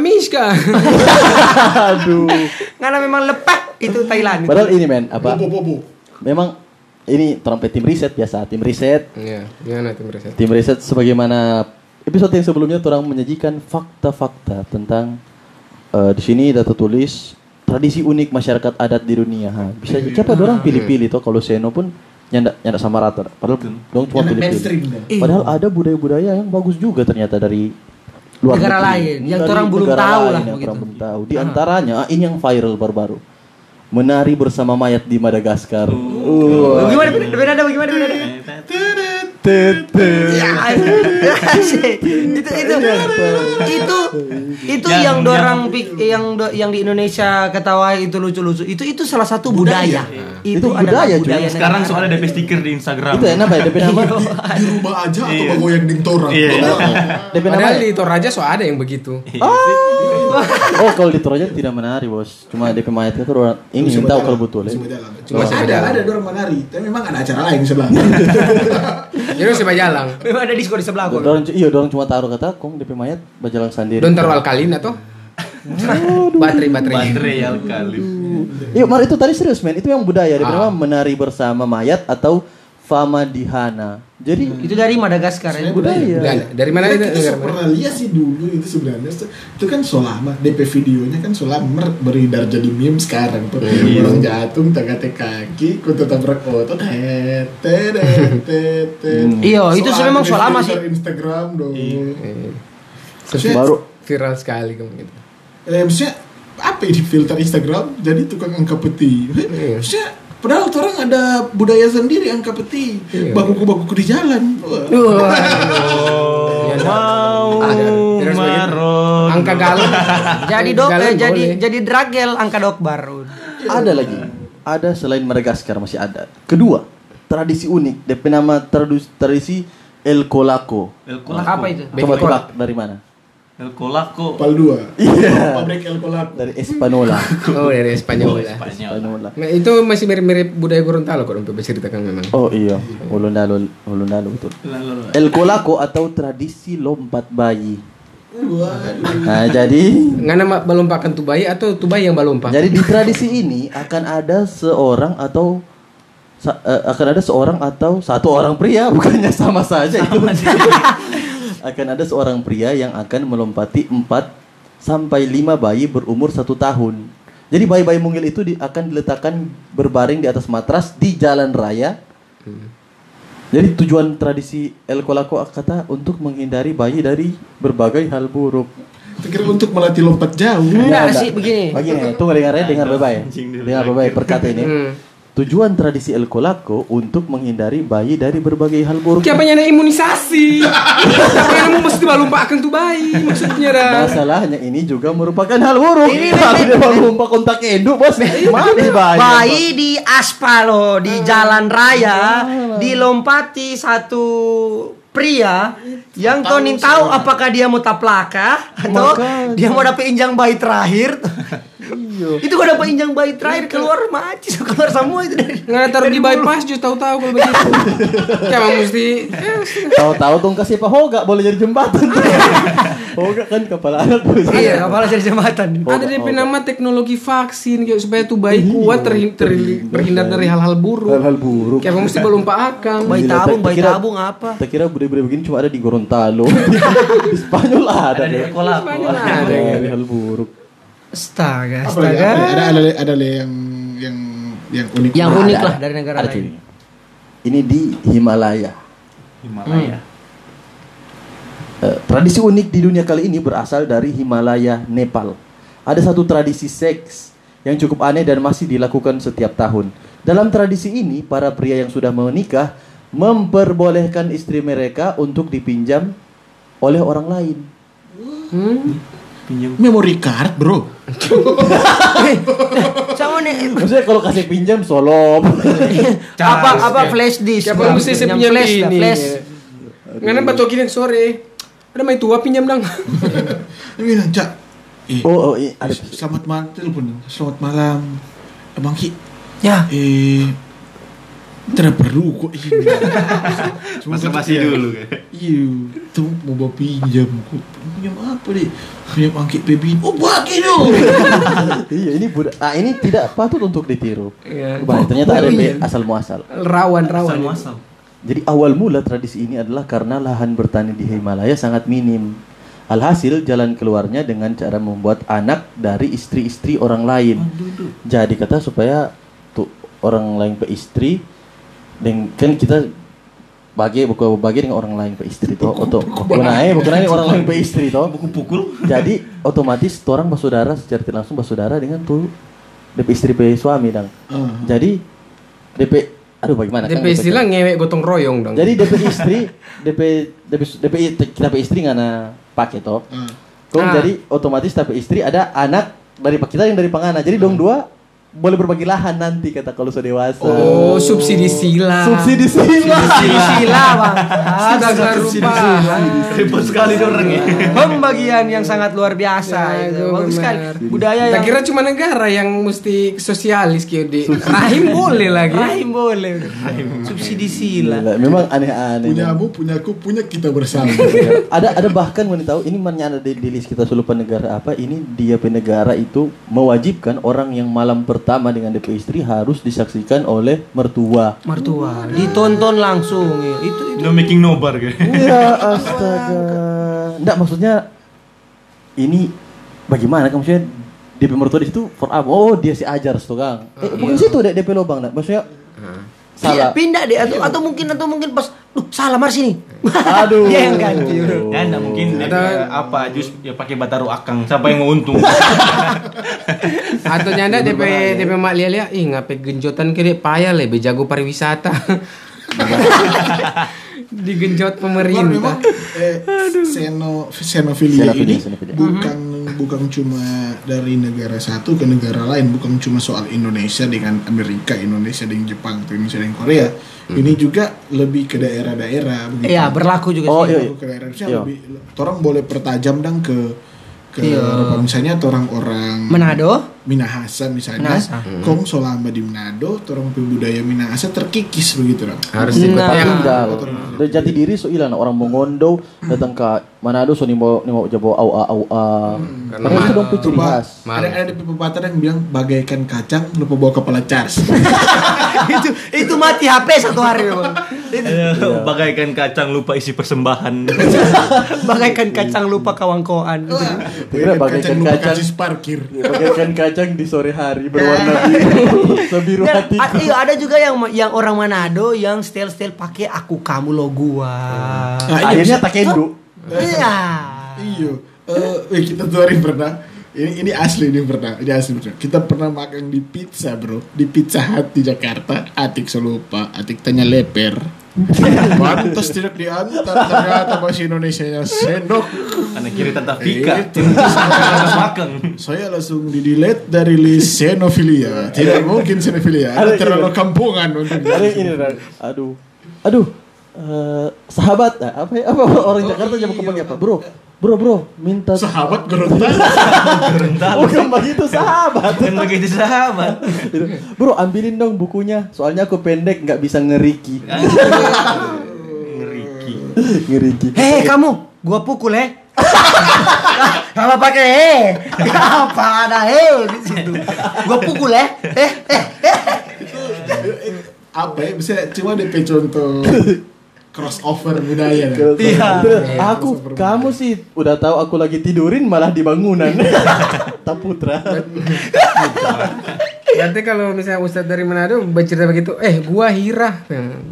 Aduh. Karena memang lepak itu Thailand. Padahal ini men apa? Bobo. Memang ini trompet tim riset biasa, tim riset. Iya, gimana tim riset? Tim riset sebagaimana episode yang sebelumnya orang menyajikan fakta-fakta tentang di sini data tulis tradisi unik masyarakat adat di dunia. Bisa siapa orang pilih-pilih toh kalau Seno pun nyanda sama rata. Padahal dong cuma Mainstream pilih-pilih. dah. Padahal ada budaya-budaya yang bagus juga ternyata dari luar Negara negeri. lain, yang Dari orang belum negara tahu lain lah yang begitu. orang belum tahu. Di antaranya ini yang viral baru-baru. Menari bersama mayat di Madagaskar. Bagaimana? Itu yang dorang yang di Indonesia ketawa itu lucu-lucu. Itu salah satu budaya. Itu adalah budaya, cuy. Sekarang soalnya ada stiker di Instagram. Itu enak ya, DP nama. Di rumah aja atau bagoyang ding torang. DP nama. Padahal di Toraja so ada yang begitu. Oh, kalau di Toraja tidak menari, Bos. Cuma DP mayat itu orang ini tahu kalau betul ya. Cuma ada dorang menari, tapi memang ada acara lain sebelah. Jadi Sebab jalang. Memang ada diskon di sebelah kok. Dorang cuma taruh kata kong DP mayat bajalang sendiri. Don taruh alkalin atau? Baterai. Baterai alkali. Iya, Mar itu tadi serius men. Itu yang budaya. DP nama menari bersama mayat atau Famadihana. Jadi Itu dari Madagaskar ya. budaya. Dari mana itu? Kita pernah lihat sih dulu itu sebenarnya itu kan Solama DP videonya kan Solama beredar jadi meme sekarang tuh orang jatuh tengah kaki kutu tabrak otot Iya, itu memang Solama sih. Instagram dong. Baru Viral sekali kamu gitu. Maksudnya apa ini filter Instagram jadi tukang angka peti. Maksudnya padahal orang ada budaya sendiri angka peti, baku-baku di jalan. Mau Terus marot. Angka galon. Jadi dragel angka dokbar. ada lagi. Ada selain Madagaskar masih ada. Kedua, tradisi unik. DP nama tradisi El Colaco. El Colaco. Apa itu? Coba tebak dari mana? El Colaco. Pal 2. Iya. Pabrik El Colaco. Dari Espanola. Oh, dari Spanyol. Spanyol. Espanola. Nah, itu masih mirip-mirip budaya Gorontalo kok untuk berceritakan memang. Oh iya, Ulundalo betul. El Colaco atau tradisi lompat bayi. Waduh. Nah, jadi Ngana melompatkan tu bayi atau tu bayi yang balompa? di tradisi ini akan ada seorang atau satu orang pria, bukannya sama saja itu. Akan ada seorang pria yang akan melompati 4 sampai 5 bayi berumur 1 tahun. Jadi bayi-bayi mungil itu akan diletakkan berbaring di atas matras di jalan raya. Jadi tujuan tradisi El Colaco kata untuk menghindari bayi dari berbagai hal buruk. Kira untuk melatih lompat jauh. Enggak sih begini. Begini, tunggu dengar baik. Dengar baik perkata ini. Tujuan tradisi El Colaco untuk menghindari bayi dari berbagai hal buruk. Siapa yang imunisasi? Siapa yang mau mesti melompatkan tu bayi? Maksudnya dah. Masalahnya ini juga merupakan hal buruk. Kalau dia mau lompat kontak induk, bos, mati bayi. Bayi di aspal loh, di jalan raya dilompati satu pria yang kau nih tahu apakah dia mau taplaka atau dia mau dapat injang bayi terakhir. Itu kalau dapat injang bayi terakhir keluar macis, keluar semua itu dari. Nggak taruh di bypass juga tahu-tahu kalau begitu. Kayak mesti Tahu-tahu dong kasih Pak Hoga boleh jadi jembatan. Hoga kan kepala anak bos. Iya, kepala jadi jembatan. ada DP nama teknologi vaksin kayak supaya tuh bayi kuat terhindar dari hal-hal buruk. Hal-hal buruk. Kayak mesti melompat akang. Bayi Gila, bayi tak kira- tabung apa? Tak kira budaya-budaya begini cuma ada di Gorontalo. Di Spanyol ada. Ada di El Colaco. Ada hal buruk. Astaga, Apa lagi? astaga. Ada yang unik. Yang Ada, unik ada. lah dari negara Ada, lain. cuy. Ini di Himalaya. Himalaya. Tradisi unik di dunia kali ini berasal dari Himalaya, Nepal. Ada satu tradisi seks yang cukup aneh dan masih dilakukan setiap tahun. Dalam tradisi ini, para pria yang sudah menikah memperbolehkan istri mereka untuk dipinjam oleh orang lain. Pinjam. Memory card, bro. Sama nih. Maksudnya kalau kasih pinjam solop. Apa flash disk? Siapa yang mesti saya pinjam flash, ini? flash. Nggak nampak tokin sore. Ada main tua pinjam dong. Dia bilang, Cak, Oh, iya, ada. selamat malam, telepon. Selamat malam. Abang Ki, Ya. tidak perlu kok ini. Masih dulu kan. Iya, tuh mau bawa pinjam. Pinjam apa deh? Pinjam angkit baby. Oh, bagi dong. Iya, ini tidak patut untuk ditiru. Iya. Bah, ternyata ada asal muasal. Rawan. Asal-muasal. Jadi awal mula tradisi ini adalah karena lahan bertani di Himalaya sangat minim. Alhasil jalan keluarnya dengan cara membuat anak dari istri-istri orang lain. Jadi kata supaya tuh orang lain ke istri dan kan kita bagi dengan orang lain ke istri toh atau bukan orang lain ke istri toh. Buku pukul. Jadi otomatis orang bersaudara secara tidak langsung bersaudara dengan tuh DP istri pe suami dang. Jadi DP aduh bagaimana DP istilah ngewek gotong royong dong. jadi DP istri kita istri ngana pakai toh. Jadi otomatis tapi istri ada anak dari kita yang dari pangana. Jadi dong dua boleh berbagi lahan nanti kata kalau sudah dewasa. Oh, subsidi sila. Subsidi sila. Sila bang. Sudah rupa. Repot sekali orang ya. Pembagian yang sangat luar biasa. Ya, itu. Bagus sekali. benar. Budaya Tak yang kira cuma negara yang mesti sosialis kayak di rahim boleh lagi. rahim boleh. Subsidi sila. Gila, memang aneh-aneh. Punyamu, punyaku, punya kita bersama. ada bahkan mau tahu ini mana ada di list kita selupa negara apa ini dia negara itu mewajibkan orang yang malam pertama pertama dengan DP istri harus disaksikan oleh mertua. Ditonton langsung ya. Itu No making nobar gitu. Iya, astaga. Enggak, maksudnya ini bagaimana kan, maksudnya DP mertua di situ for apa? Oh, dia si ajar tuh, Kang. Bukan situ deh DP lobang, enggak. Maksudnya salah. Pindah deh atau mungkin pas salah mar sini. Aduh. Dia yang ganti. Ya enggak mungkin apa jus ya pakai bataru akang siapa yang untung. Atau nyanda DP mak lia ngapain genjotan kiri payah lebih jago pariwisata. Digenjot pemerintah. Memang xenofilia ini Xenofilia. bukan cuma dari negara satu ke negara lain, bukan cuma soal Indonesia dengan Amerika, Indonesia dengan Jepang, atau Indonesia dengan Korea. Ini juga lebih ke daerah-daerah begitu. Iya, berlaku juga Oh, sih. iya. Berlaku ke daerah Indonesia Iya. lebih orang boleh pertajam dang ke misalnya orang-orang Manado, Minahasa misalnya, kong selama di Manado, orang budaya Minahasa terkikis begitu dong. Harus Nah. Tinggal. Dan jati diri so ilang orang Mongondo datang ke Manado so nimo jabo au. Karena itu dong ciri Coba khas. ada di pepatah yang bilang bagaikan kacang lupa bawa kepala charge. itu mati HP satu hari memang. Bagaikan kacang lupa isi persembahan. Bagaikan kacang lupa kawan-kawan. Kira bagaikan lupa kacang karcis parkir. bagaikan kacang di sore hari berwarna biru sebiru Dan hatiku. iya, ada juga yang orang Manado yang style pakai aku kamu lo gua. Akhirnya takendo. Iya. Iya. Kita tuh hari pernah. Ini asli pernah. Kita pernah makan di pizza, bro. Di Pizza Hut di Jakarta. Atik selupa. Atik tanya leper. Pantas tidak diantar. Ternyata masih Indonesianya sendok. Anak kiri tante Vika. Itu. Makan. Saya langsung di-delete dari list xenofilia. Tidak mungkin xenofilia. Ada Terlalu ini. kampungan untuk Ada yang ini, Ran. Aduh. Sahabat, apa orang Jakarta jam kepanggil apa? Bro, minta sahabat Gorontalo. bukan begitu sahabat. Dan begitu sahabat. Bro, ambilin dong bukunya. Soalnya aku pendek nggak bisa ngeriki. Ngeriki. Hei kamu, gua pukul Kalau pakai apa ada di situ. Gua pukul Apa ya? Bisa cuma DP contoh crossover budaya. Iya. Kamu sih udah tahu aku lagi tidurin malah di bangunan. Taputra. Nanti kalau misalnya Ustadz dari Manado bercerita begitu, gua Hira.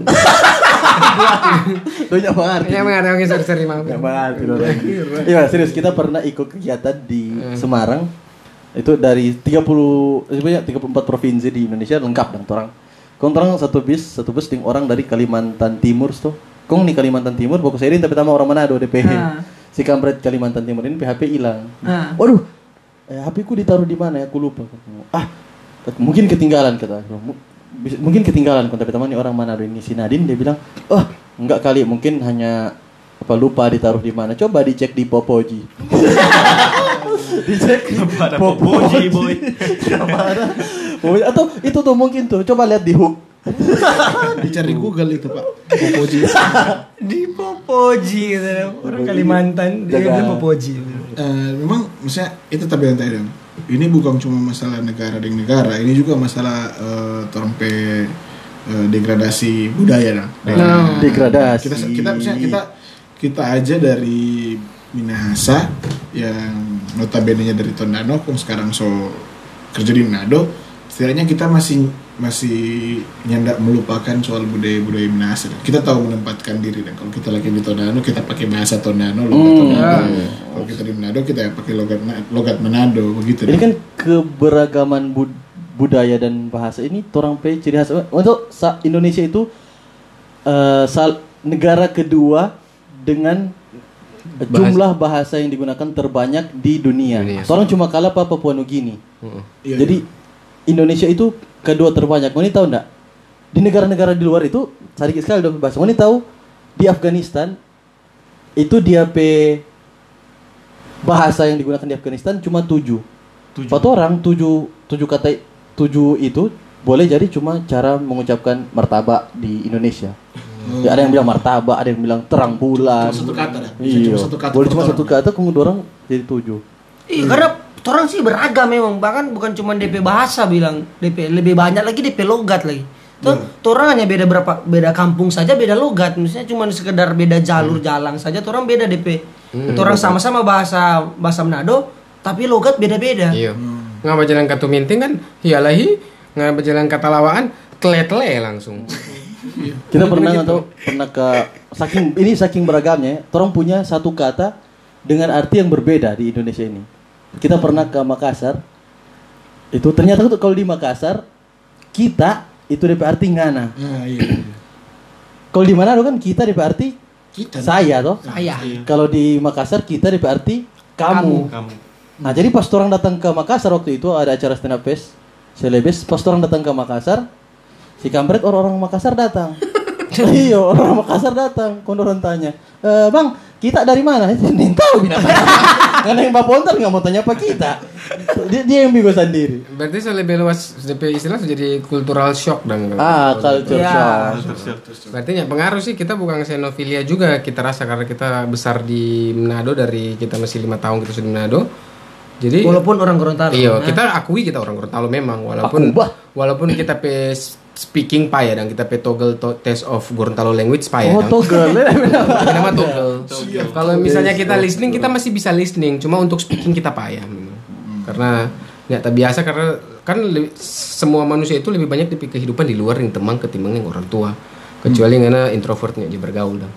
Banyak banget. Ya mengarang seri maaf. Banyak banget. Iya, serius kita pernah ikut kegiatan di Semarang. Itu dari 34 provinsi di Indonesia lengkap dong orang. Orang satu bus dengan orang dari Kalimantan Timur tuh. Kong di Kalimantan Timur fokus ini tapi sama orang Manado DP. Si kampret Kalimantan Timur ini PHP hilang. Waduh. HP ku ditaruh di mana ya? Aku lupa. Mungkin ketinggalan kata. Mungkin ketinggalan tapi teman orang Manado ini si Nadine dia bilang, enggak kali, mungkin hanya lupa ditaruh di mana. Coba dicek di Popoji. Dicek di Popoji boy. Atau itu tuh mungkin tuh coba lihat di Hook. Dicari Google itu Pak. Popoji. Di Popoji orang Kalimantan dia Popoji. Memang misalnya itu tapi yang tadi dong. Ini bukan cuma masalah negara dengan negara, ini juga masalah degradasi budaya dong. Degradasi. Kita aja dari Minahasa yang notabene-nya dari Tondano, sekarang kerja di Manado, setidaknya kita masih nyandak melupakan soal budaya Minahasa. Kita tahu menempatkan diri dan kalau kita lagi di Tondano kita pakai bahasa Tondano, logat Tondano. Kalau kita di Manado kita pakai logat Manado begitu. Ini kan keberagaman budaya dan bahasa ini torang ciri khas. Untuk Indonesia itu negara kedua dengan jumlah bahasa yang digunakan terbanyak di dunia. Orang cuma kalah Papua Nugini. Jadi Indonesia itu kedua terbanyak. Mau tahu enggak? Di negara-negara di luar itu sedikit sekali udah bahasa. Mau tahu di Afghanistan itu dia bahasa yang digunakan di Afghanistan cuma 7. Satu orang 7 kata 7 itu boleh jadi cuma cara mengucapkan martabak di Indonesia. Ya, ada yang bilang martabak, ada yang bilang terang bulan. Cuma satu kata dah. Iya. Cuma satu kata. Boleh cuma satu kata, kemudian orang jadi 7. Iya, karena orang sih beragam memang, bahkan bukan cuma DP bahasa bilang, DP lebih banyak lagi DP logat lagi. Tuh, orang hanya beda kampung saja beda logat, misalnya cuma sekedar beda jalur jalan saja, orang beda DP. Orang sama-sama bahasa Manado, tapi logat beda-beda. Iya. Ngapa jalan katu minting kan, hialahi, ngapa jalan kata lawaan, tle langsung. Kita pernah ke saking beragamnya, orang punya satu kata dengan arti yang berbeda di Indonesia ini. Kita pernah ke Makassar. Itu ternyata tuh kalau di Makassar kita itu DP arti ngana. Nah, iya. Kalau di Manado kan kita DP arti Kita. saya toh. Saya. Kalau di Makassar kita DP arti kamu. Nah, jadi pas orang datang ke Makassar waktu itu ada acara stand up fest Celebes, pas orang datang ke Makassar, si kampret orang-orang Makassar datang. Iya, orang Makassar datang. Kalau orang tanya, "Bang, kita dari mana?" Dia tahu binatang. Karena yang Bapontar nggak mau tanya apa kita. Dia yang bingung sendiri. Berarti saya lebih luas DP istilah jadi cultural shock dan Culture Ya. shock. berarti ya pengaruh sih, kita bukan xenofilia juga kita rasa karena kita besar di Manado, dari kita masih 5 tahun kita sudah di Manado. Jadi Walaupun orang Gorontalo. iya, kita akui kita orang Gorontalo memang, walaupun kita speaking paya dan kita toggle test of Gorontalo language paya. Oh, toggle. Nama toggle. Kalau misalnya kita listening, kita masih bisa listening, cuma untuk speaking kita payah memang. Karena nggak terbiasa, karena kan semua manusia itu lebih banyak di kehidupan di luar yang teman ketimbang yang orang tua. Kecuali karena introvertnya aja bergaul dah.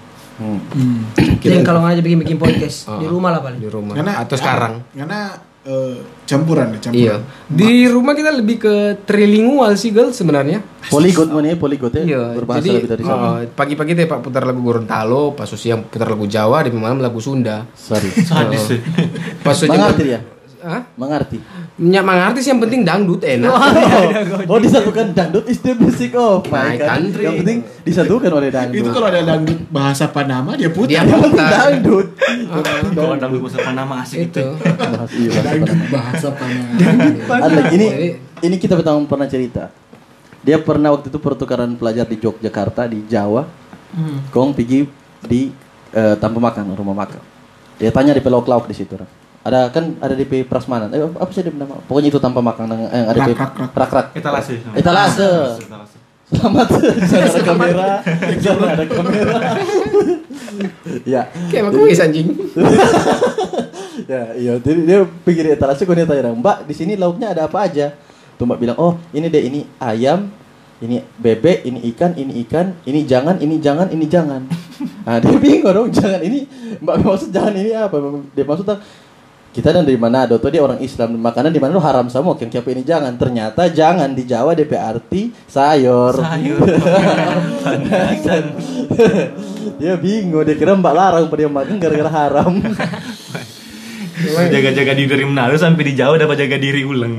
Jadi kalau nggak aja bikin podcast di rumah lah paling. Di rumah Karena atau sekarang. Karena campuran. Iya. Di rumah kita lebih ke trilingual sih, Gal, sebenarnya. Polyglot ya, Iya. berbahasa Jadi lebih dari sana. pagi-pagi teh Pak putar lagu Gorontalo, pas siang putar lagu Jawa, di malam lagu Sunda. Sorry. Sadis sih. Pas Mengerti ya? Hah? Mengerti. Nyak mengerti sih, yang penting dangdut enak. Oh, disatukan dangdut is the music of My country. Yang penting disatukan oleh dangdut. Itu kalau ada dangdut bahasa Panama dia putar. Dia putar. dangdut. Kalau dangdut bahasa Panama asik Itu. itu. Bahasa Panama. Ada lagi, ini kita pernah cerita. Dia pernah waktu itu pertukaran pelajar di Yogyakarta, di Jawa. Kong pergi di Tampa Makan, rumah makan. Dia tanya di Lauk di situ. Ada di Prasmanan. Apa sih dia nama? Pokoknya itu Tampa Makan yang ada di rak. Etalase. Selamat. Di sana ada kamera. Di sana ada kamera. Ya. Kayak aku anjing. Ya, iya. Jadi dia pergi di etalase, dia tanya, "Mbak, di sini lauknya ada apa aja?" Tuh Mbak bilang, "Oh, ini deh, ini ayam, ini bebek, ini ikan, ini jangan, ini jangan." Nah, dia bingung dong, jangan ini. Mbak maksud jangan ini apa? Dia maksud kita dari Manado tuh, dia orang Islam, makanan di Manado haram semua, yang siapa ini jangan. Ternyata jangan di Jawa DP arti sayur. Dia bingung, dia kira Mbak larang pada dia makan gara-gara haram. Jaga-jaga diri dari Manado sampai di Jawa dapat jaga diri ulang.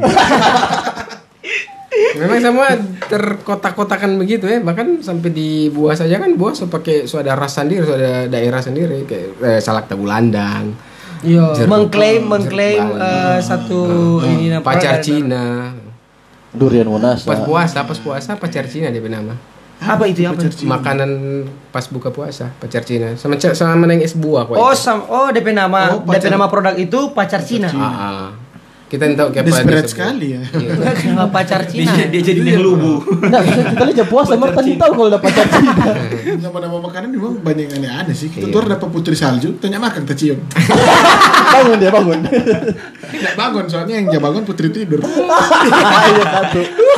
Memang semua terkotak-kotakan begitu ya. Bahkan sampai di buah saja kan, buah ada ras sendiri, ada daerah sendiri, kayak salak tagulandang. Iya. Jeruk Mengklaim satu ini pacar Cina. Durian Monas. Pas puasa pacar Cina dia bernama. Apa itu ya? Makanan pas buka puasa pacar Cina. Sama yang es buah kok. DP nama produk itu pacar Cina. Kita tahu kayak Desperate sekali ya. Nama pacar Cina. Dia jadi yang lubu. Nah, kita lihat puasa, emang tadi tahu kalau dapat pacar Cina. Nama-nama makanan memang banyak yang aneh-aneh sih. Kita tuh dapat putri salju, tanya makan tercium. Bangun. Tidak bangun, soalnya yang bangun putri tidur. Iya, satu.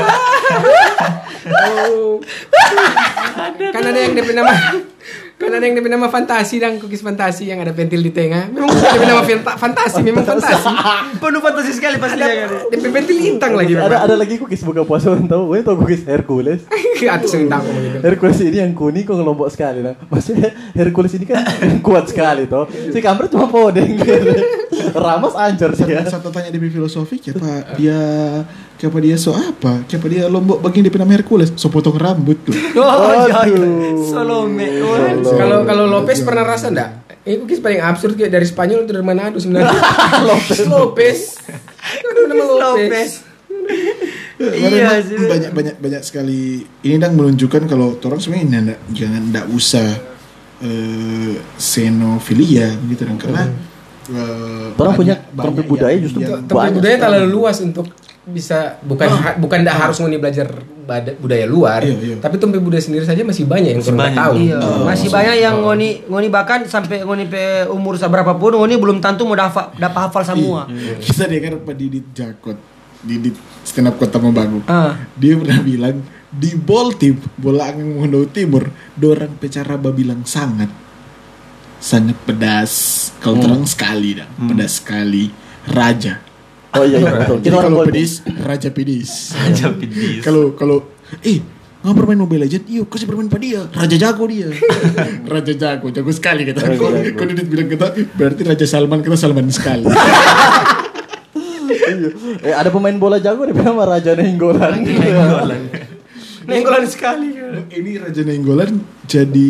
Kan ada yang DP nama fantasi dan cookies fantasi yang ada pentil di tengah. Memang DP nama fantasi, memang fantasi. Penuh fantasi sekali pastinya kan. DP pentil intang lagi. Ada lagi cookies buka puasa, tahu cookies Hercules. Atas yang tahu gitu. Hercules ini yang kuning kok ngelombok sekali nah. Maksudnya Hercules ini kan kuat sekali toh. Si kampret cuma podeng. Ramas ancur sih ya. Satu tanya di filosofi, siapa dia Siapa dia lombok bagian di nama Hercules? So potong rambut tuh. Salome. Kalau Lopez pernah rasa enggak? Ini cookies paling absurd kayak dari Spanyol itu dari Manado sebenarnya. Lopez. Nama Lopez. Iya sih. Banyak sekali. Ini dan menunjukkan kalau orang sebenarnya jangan usah xenofilia gitu kan, karena Orang punya banyak budaya yang- justru yang- Tempat banyak budaya sekali. terlalu luas untuk bisa bukan ndak harus ngoni belajar budaya luar, Iya, iya. tapi tempat budaya sendiri saja masih banyak yang Masih kurang banyak. tahu. Iya, masih banyak yang ngoni bahkan sampai ngoni pe umur seberapa pun ngoni belum tentu mau dapat hafal semua. Kita dengar Pak Didit Jakot, Didit stand up Kota Mabagu. Ah. Dia pernah bilang di Boltip bola angin Mondo Timur, dorang pecara bilang sangat pedas. Kalau terang sekali dah, pedas sekali. Raja. Oh iya, betul. Jadi Kita orang kalau Bolpit. pedis, Raja pedis. Raja pedis. Kalau nggak bermain Mobile Legend, iya kau sih bermain pada dia, Raja jago dia. Raja jago sekali kita. Raja jago. Kalau Didit bilang kita, berarti Raja Salman kita Salman sekali. Ada pemain bola jago dia bilang Raja Nenggolan. Nenggolan sekali. Ini Raja Nenggolan jadi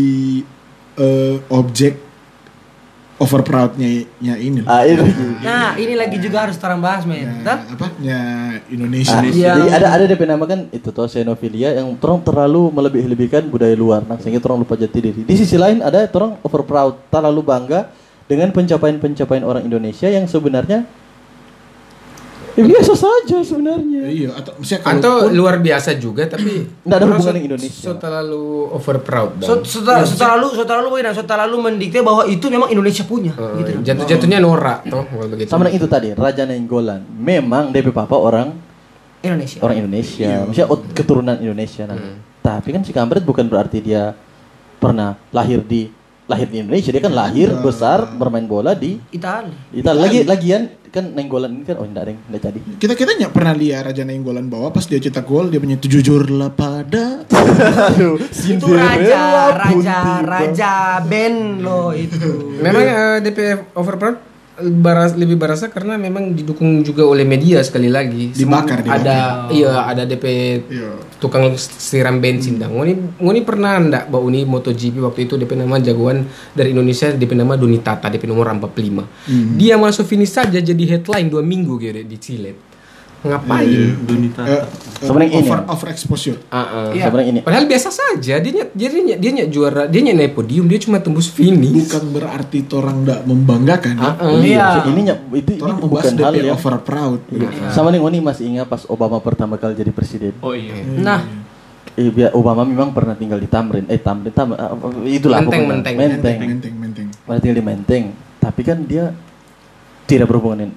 objek overproudnya ini. Itu. Nah, ini lagi juga harus terang bahas, men. Dah? Indonesia. Iya. Jadi ada DP nama kan itu toh xenofilia yang orang terlalu melebih-lebihkan budaya luar, nah, sehingga orang lupa jati diri. Di sisi lain ada orang overproud, terlalu bangga dengan pencapaian-pencapaian orang Indonesia yang sebenarnya biasa saja sebenarnya. Iya, atau misalnya kalau Atau luar biasa juga tapi Nggak ada orang hubungan dengan Indonesia. So terlalu over proud. Terlalu mendikte bahwa itu memang Indonesia punya gitu. Jatuh-jatuhnya norak toh kalau begitu. Sama dengan itu tadi Raja Nenggolan. Memang DP Papa orang Indonesia. maksudnya keturunan Indonesia. Nah. Tapi kan si kampret bukan berarti dia pernah lahir di Indonesia. Dia kan lahir besar bermain bola di Italia. Lagian kan Nenggolan ini kan enggak jadi. kita nggak pernah lihat Raja Nainggolan bawa pas dia cetak gol dia punya jujurlah pada Aduh, Itu Cinderella raja band loh itu. Memang DP over proud lebih berasa karena memang didukung juga oleh media sekali lagi. Dibakar. Ada DP Iya. tukang siram bensin dah. Ngoni pernah ndak bawa ini MotoGP waktu itu DP nama jagoan dari Indonesia DP nama Doni Tata DP nomor 45. Dia masuk finish saja jadi headline 2 minggu gitu di Cilet. Ngapain? Dunita. Sebenarnya ini. Over exposure. Iya. Sebenarnya ini. Padahal biasa saja dia nyak juara, dia nyak naik podium, dia cuma tembus finish. Bukan berarti orang nggak membanggakan. Iya. Itu Orang bukan membahas hal DP yang over proud. sama nih Ngoni masih ingat pas Obama pertama kali jadi presiden. Oh iya. Nah, Obama memang pernah tinggal di Tamrin. Itulah pokoknya. Menteng. Menteng. Pernah tinggal di Menteng. Tapi kan dia tidak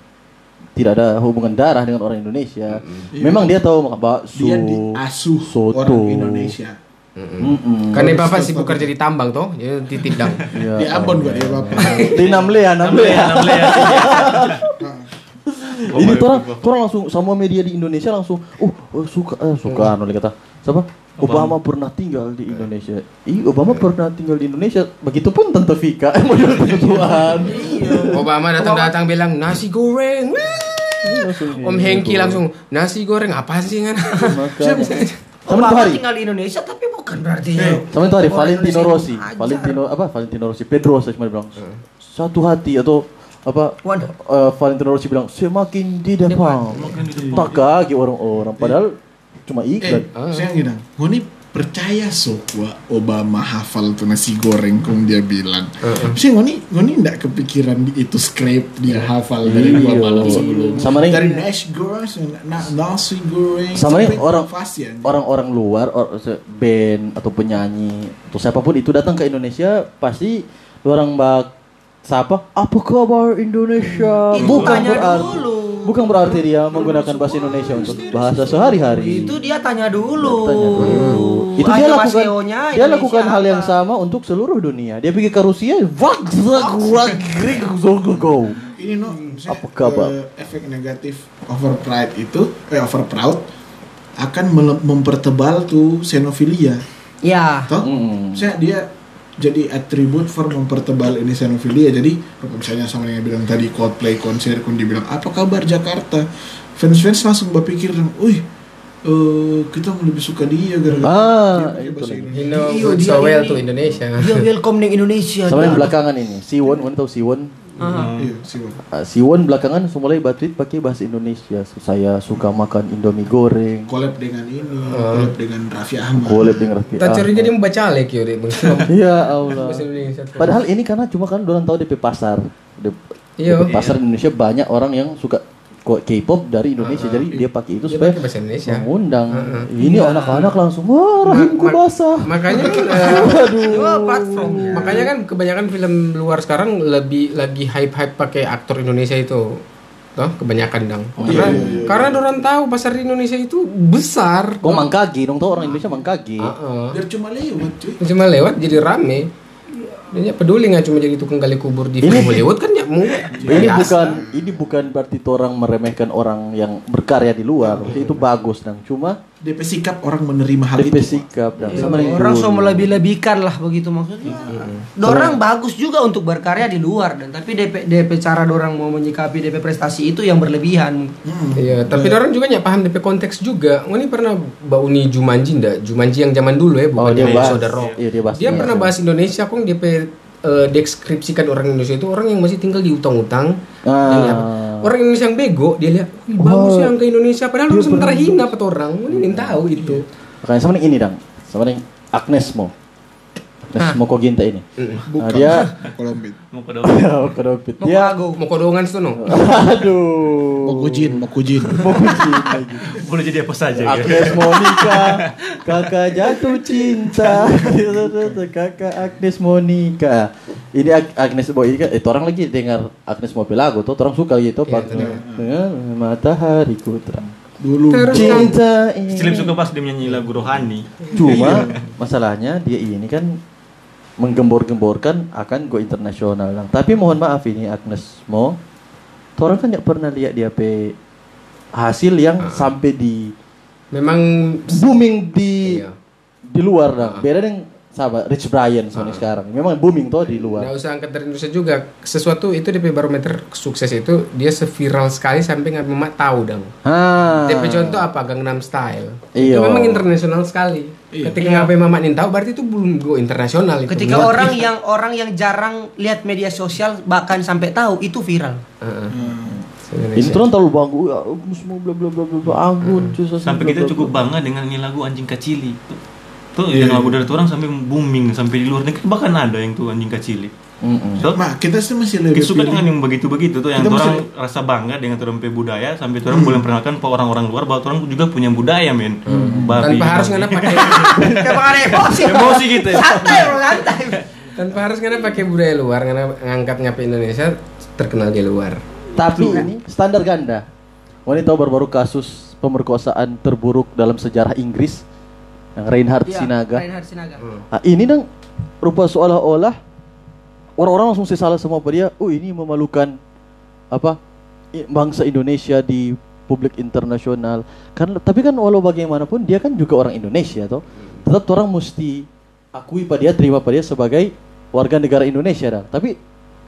ada hubungan darah dengan orang Indonesia. Memang dia tahu makan bakso. Dia diasuh soto. orang Indonesia. Karena bapak sibuk kerja di tambang toh, dia titip dang. Iya. Di Ambon gak dia bapak. Di Namlea. Ini orang langsung semua media di Indonesia langsung suka anu kata siapa? Obama pernah tinggal di Indonesia. Obama pernah tinggal di Indonesia. Begitupun Tante Vika mau jadi Tuhan. Obama datang bilang nasi goreng. Om Hengki langsung nasi goreng apa sih kan? Sama itu Obama hari. tinggal di Indonesia tapi bukan berarti Sama itu hari orang Valentino Indonesia Rossi. ajar. Valentino Rossi. Pedro saya cuma bilang satu hati atau Valentino Rossi bilang semakin di depan. Tak kaget orang-orang padahal cuma iklan. Saya gini, Ngoni percaya bahwa Obama hafal tuh nasi goreng kong dia bilang. Sih Ngoni nggak kepikiran itu script dia hafal dari 2 malam sebelum. Sama nih- dari nasi goreng. Sama nih Sampai inovasi, anjing. orang luar band atau penyanyi atau siapapun itu datang ke Indonesia pasti orang siapa? Apa kabar Indonesia? Itu tanya dulu. Bukan berarti dia menggunakan bahasa Indonesia untuk bahasa sehari-hari. Itu dia tanya dulu. Itu Ada dia Maseonya, dia Indonesia lakukan hal yang apa? sama untuk seluruh dunia. Dia pergi ke Rusia, go. Ini Apa kabar? Efek negatif over proud akan mempertebal tuh xenofilia. Ya. Toh? Saya dia jadi atribut for mempertebal ini xenofilia. Jadi misalnya sama yang bilang tadi Coldplay konser kun dibilang apa kabar Jakarta, fans langsung berpikir, kita mau lebih suka dia gara-gara dia pakai bahasa itu. Indonesia. You know Iya, good dia so well ini. to Indonesia. Dia welcome di Indonesia. Sama yang belakangan ini, Siwon, tahu Siwon? Iya, siapa? Siwon belakangan mulai batrit pakai bahasa Indonesia. Saya suka makan Indomie goreng. Collab dengan ini, collab dengan Raffi Ahmad. Golep dengan Raffi Tak curiga Ahmad. dia membaca alek ya dia. Ya Allah. Bahasa Indonesia. Padahal ini karena cuma kan orang tahu DP pasar. Iya. Pasar Indonesia banyak orang yang suka K-pop dari Indonesia, jadi dia pakai itu Dia supaya pakai bahasa Indonesia. mengundang. Ini anak-anak langsung wah rahimku basah. Makanya kan Dua platform. makanya kan kebanyakan film luar sekarang lebih lagi hype pakai aktor Indonesia itu. Toh kebanyakan dong. Karena orang tahu pasar di Indonesia itu besar. Kok mangkagi, dong tahu orang Indonesia mangkagi. Biar cuma lewat cuy. Cuma lewat jadi rame. Dia peduli nggak cuma jadi tukang gali kubur di film Hollywood kan ya Ini bukan berarti orang meremehkan orang yang berkarya di luar. Itu bagus dan cuma DP sikap orang menerima hal DP itu. sikap dan sama dengan Orang dulu. so melebih-lebihkan lah begitu maksudnya. Dorang bagus juga untuk berkarya di luar dan tapi DP cara dorang mau menyikapi DP prestasi itu yang berlebihan. Iya, tapi orang juga nggak paham DP konteks juga. Ini pernah bauni Jumanji ndak? Jumanji yang zaman dulu ya, bukan dia yang bahas. Saudara Rock. Iya, dia bahas. Dia pernah bahas Indonesia kok DP deskripsikan orang Indonesia itu orang yang masih tinggal di utang-utang. Dan apa? Orang Indonesia yang bego, dia lihat, "Wih, bagus yang ke Indonesia padahal orang sementara hina apa orang." Ini yang tahu itu. Makanya sama dengan ini dang, sama dengan Agnes Mo Koginta ini. Bukan. Dia Kolombit. Mau ke doang. kedopit. Mau Dia kago. Mau kodongan itu no. aduh. Mau kujin. Boleh jadi apa saja ya. Agnes Monica, kakak jatuh cinta. Kakak Agnes Monica. Ini Agnes Boy ini kan orang lagi dengar Agnes Mo lagu tuh, orang suka gitu pak. Dengan matahariku terang. Dulu. Cinta ini. Slim suka pas dia menyanyi lagu rohani. Cuma masalahnya dia ini kan menggembor-gemborkan akan go internasional. Tapi mohon maaf ini Agnes Mo, orang kan nggak pernah lihat dia hasil yang sampai di Memang booming di Iya. di luar dah. Beda dengan sahabat Rich Brian Sony sekarang. Memang booming tuh di luar. nggak usah angkat dari Indonesia juga. Sesuatu itu DP barometer sukses itu dia seviral sekali sampai nggak memang tahu dong. DP contoh apa Gangnam Style. Iya. Itu memang internasional sekali. Ketika ngapain Mama Nin tahu berarti itu belum go internasional itu. Ketika orang yang jarang lihat media sosial bahkan sampai tahu itu viral. Ini tuh terlalu bangga. Semua bla bla bla bla anggun. Sampai kita cukup bangga dengan nyanyi lagu Anjing Kacili. Tuh yang lagu dari orang sampai booming sampai di luar negeri bahkan ada yang tuh Anjing Kacili. So, Kita sih masih lebih kita suka dengan yang begitu-begitu tuh yang Kita orang rasa bangga dengan orang budaya sampai orang boleh memperkenalkan ke orang-orang luar bahwa orang juga punya budaya men. Tanpa harus ngana pakai Kayak pakai emosi. emosi gitu ya. Santai bro, santai. tanpa harus ngana pakai budaya luar ngana ngangkat ngapain Indonesia terkenal di luar. Tapi ini standar ganda. Wanita baru-baru kasus pemerkosaan terburuk dalam sejarah Inggris yang Reinhard Sinaga. Reinhard Sinaga. Nah, ini dong rupa seolah-olah orang-orang langsung salah semua pada dia. Ini memalukan apa bangsa Indonesia di publik internasional. Tapi kan walau bagaimanapun dia kan juga orang Indonesia toh. Tetap orang mesti akui pada dia, terima pada dia sebagai warga negara Indonesia dah. Tapi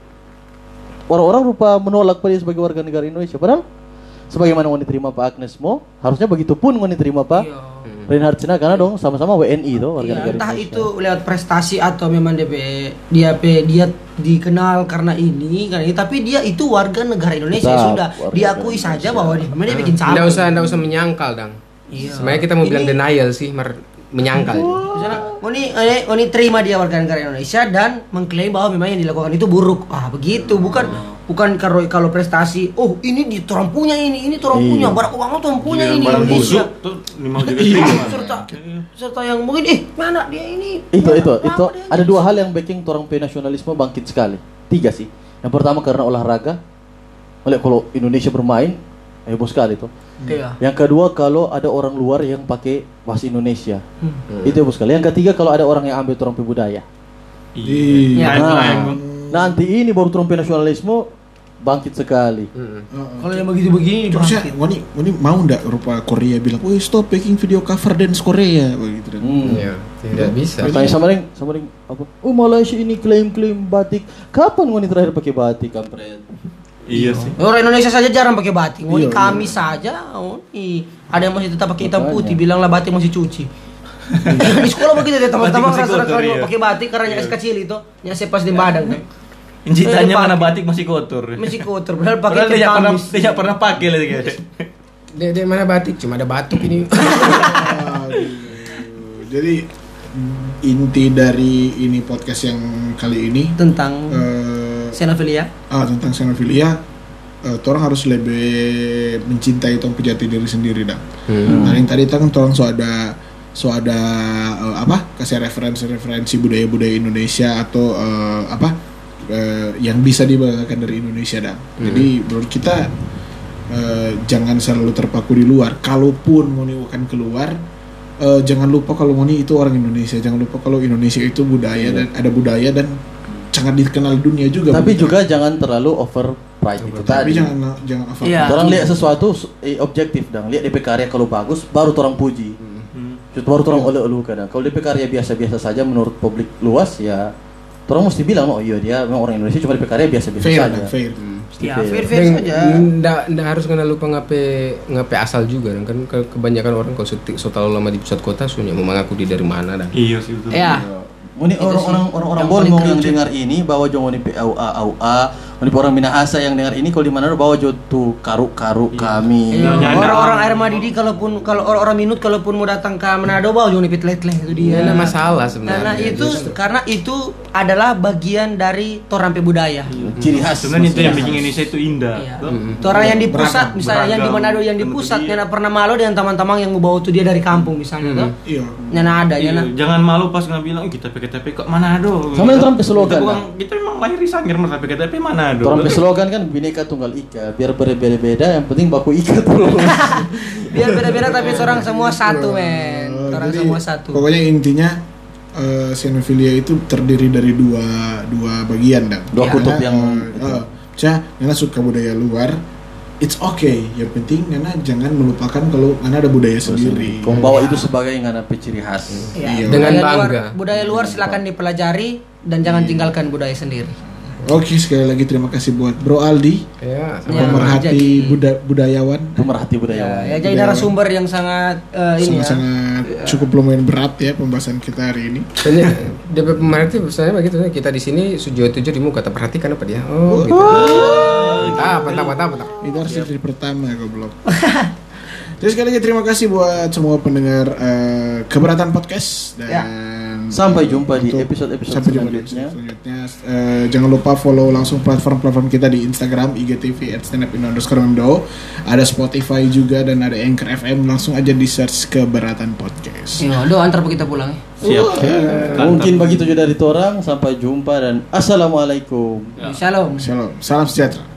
orang-orang rupa menolak pada dia sebagai warga negara Indonesia. Padahal sebagaimana mau diterima Pak Agnes Mo, harusnya begitu pun mau diterima Pak Reinhard Sinaga karena dong sama-sama WNI tuh warga negara Entah Indonesia. itu lewat prestasi atau memang dia dikenal karena ini, tapi dia itu warga negara Indonesia. Tetap, Sudah warga diakui negara saja bahwa dia bikin Nggak salah. usah menyangkal dong. Iya. Sebenarnya kita mau bilang denial sih, menyangkal. Misalnya, Ngoni terima dia warga negara Indonesia dan mengklaim bahwa memang yang dilakukan itu buruk. Begitu, bukan kalau prestasi. Oh, ini di orang punya ini orang punya. Barack Obama tuh punya ini Barang Indonesia. busuk tuh mau juga terima. Serta yang mungkin mana dia ini. Itu Apa dia ada ini? dua hal yang bikin orang nasionalisme bangkit sekali. 3 sih. Yang pertama karena olahraga. Kalau Indonesia bermain heboh sekali tuh. Iya. Yang kedua kalau ada orang luar yang pakai bahasa Indonesia. Itu heboh sekali. Yang ketiga kalau ada orang yang ambil orang budaya. Iya. Nanti ini baru orang nasionalisme bangkit sekali. Kalau yang begini Terusnya Wani mau ndak rupa Korea bilang, "Woi, stop making video cover dance Korea." Begitu kan. Iya, tidak bisa. Tanya sama ring apa? Malaysia ini klaim batik. Kapan Wani terakhir pakai batik, kampret? Iya sih. Orang Indonesia saja jarang pakai batik. Iya, Kami saja, ada yang masih tetap pakai hitam putih. Bilanglah batik masih cuci. Di sekolah begitu deh teman-teman Batik masih rasa kotor, kalau iya. pakai batik karena nyas kecil itu, nyas pas di badan. Injitannya mana batik masih kotor. Masih kotor. Padahal Padahal pakai dia pernah kamis. dia pernah pakai lagi. Dek mana batik? Cuma ada batuk ini. Aduh. Jadi inti dari ini podcast yang kali ini Tentang Xenofilia. tentang xenofilia, orang harus lebih mencintai tong jati diri sendiri dah. Nah yang tadi kan orang so ada kasih referensi budaya Indonesia atau yang bisa dibanggakan dari Indonesia dah. Jadi menurut kita jangan selalu terpaku di luar. Kalaupun mau akan keluar, jangan lupa kalau Moni itu orang Indonesia. Jangan lupa kalau Indonesia itu budaya dan ada budaya dan sangat dikenal dunia juga. Tapi juga jangan terlalu over pride itu Tapi tadi. jangan apa. Iya. Orang lihat sesuatu objektif dong. Lihat DP karya kalau bagus baru orang puji. Baru orang elu-elu kadang. Kalau DP karya biasa-biasa saja menurut publik luas ya orang mesti bilang oh iya dia memang orang Indonesia cuma DP karya biasa-biasa saja. Fair. Ya, Fair. fair saja. Nggak harus kena lupa ngape asal juga kan kebanyakan orang kalau so terlalu lama di pusat kota sunya mau mengaku di dari mana dan. Iya sih betul. Ya. Ini orang Bolmong yang dengar ini bawa jong ini PAUA, ini orang Minahasa yang dengar ini kalau di mana bawa jotu karu kami. Iya, Nyanda. orang-orang air Madidi kalau orang Minut kalaupun mau datang ke Manado bawa jong nipit letleh itu dia. Ada masalah sebenarnya. Karena itu adalah bagian dari torampe budaya. Ciri khas. Sebenarnya itu yang bikin Indonesia itu indah. Iya. Tuh. Itu orang yang di pusat, Beragam, misalnya yang di Manado yang di beragam, pusat, itu dia. yang pernah malu dengan teman-teman yang membawa itu dia dari kampung misalnya tuh. Iya. Nyana ada, Iya, nyana. jangan malu pas nggak bilang kita PKTP kok Manado. Sama yang Trump slogan, Kita memang lahir di Sangir masa PKTP Manado. Orang slogan kan Bhinneka Tunggal Ika, biar berbeda-beda yang penting baku ika terus. Biar beda-beda tapi orang semua satu, men. Orang Jadi, semua satu. Pokoknya intinya xenofilia itu terdiri dari dua bagian dah. Dua Iya. kutub yang Nana suka budaya luar, it's okay. Yang penting Nana jangan melupakan kalau Nana ada budaya sendiri. Kau bawa itu sebagai ngana ciri khas. Iya. Iya. Dengan Budaya luar- bangga. Budaya luar silakan dipelajari dan jangan tinggalkan budaya sendiri. Oke, sekali lagi terima kasih buat Bro Aldi, Ya, Ya, pemerhati jadi- budayawan. Pemerhati budayawan. Ya, jadi narasumber yang sangat ini ya. Sangat cukup lumayan berat ya pembahasan kita hari ini. soalnya DP pemerhati misalnya begitu kita di sini tujuh di muka tak perhatikan apa dia. Oh, gitu. Apa. Itu harus jadi pertama goblok. Terus sekali lagi terima kasih buat semua pendengar Keberatan Podcast dan Sampai jumpa di untuk- episode-episode sampai jumpa di selanjutnya. episode selanjutnya. Jangan lupa follow langsung platform-platform kita di Instagram, IGTV @standupindo_mdo. Ada Spotify juga dan ada Anchor FM. Langsung aja di search Keberatan Podcast. Iya, doa antar kita pulang ya. Siap. Mungkin begitu juga dari torang. Sampai jumpa dan assalamualaikum. Shalom. Shalom, salam sejahtera.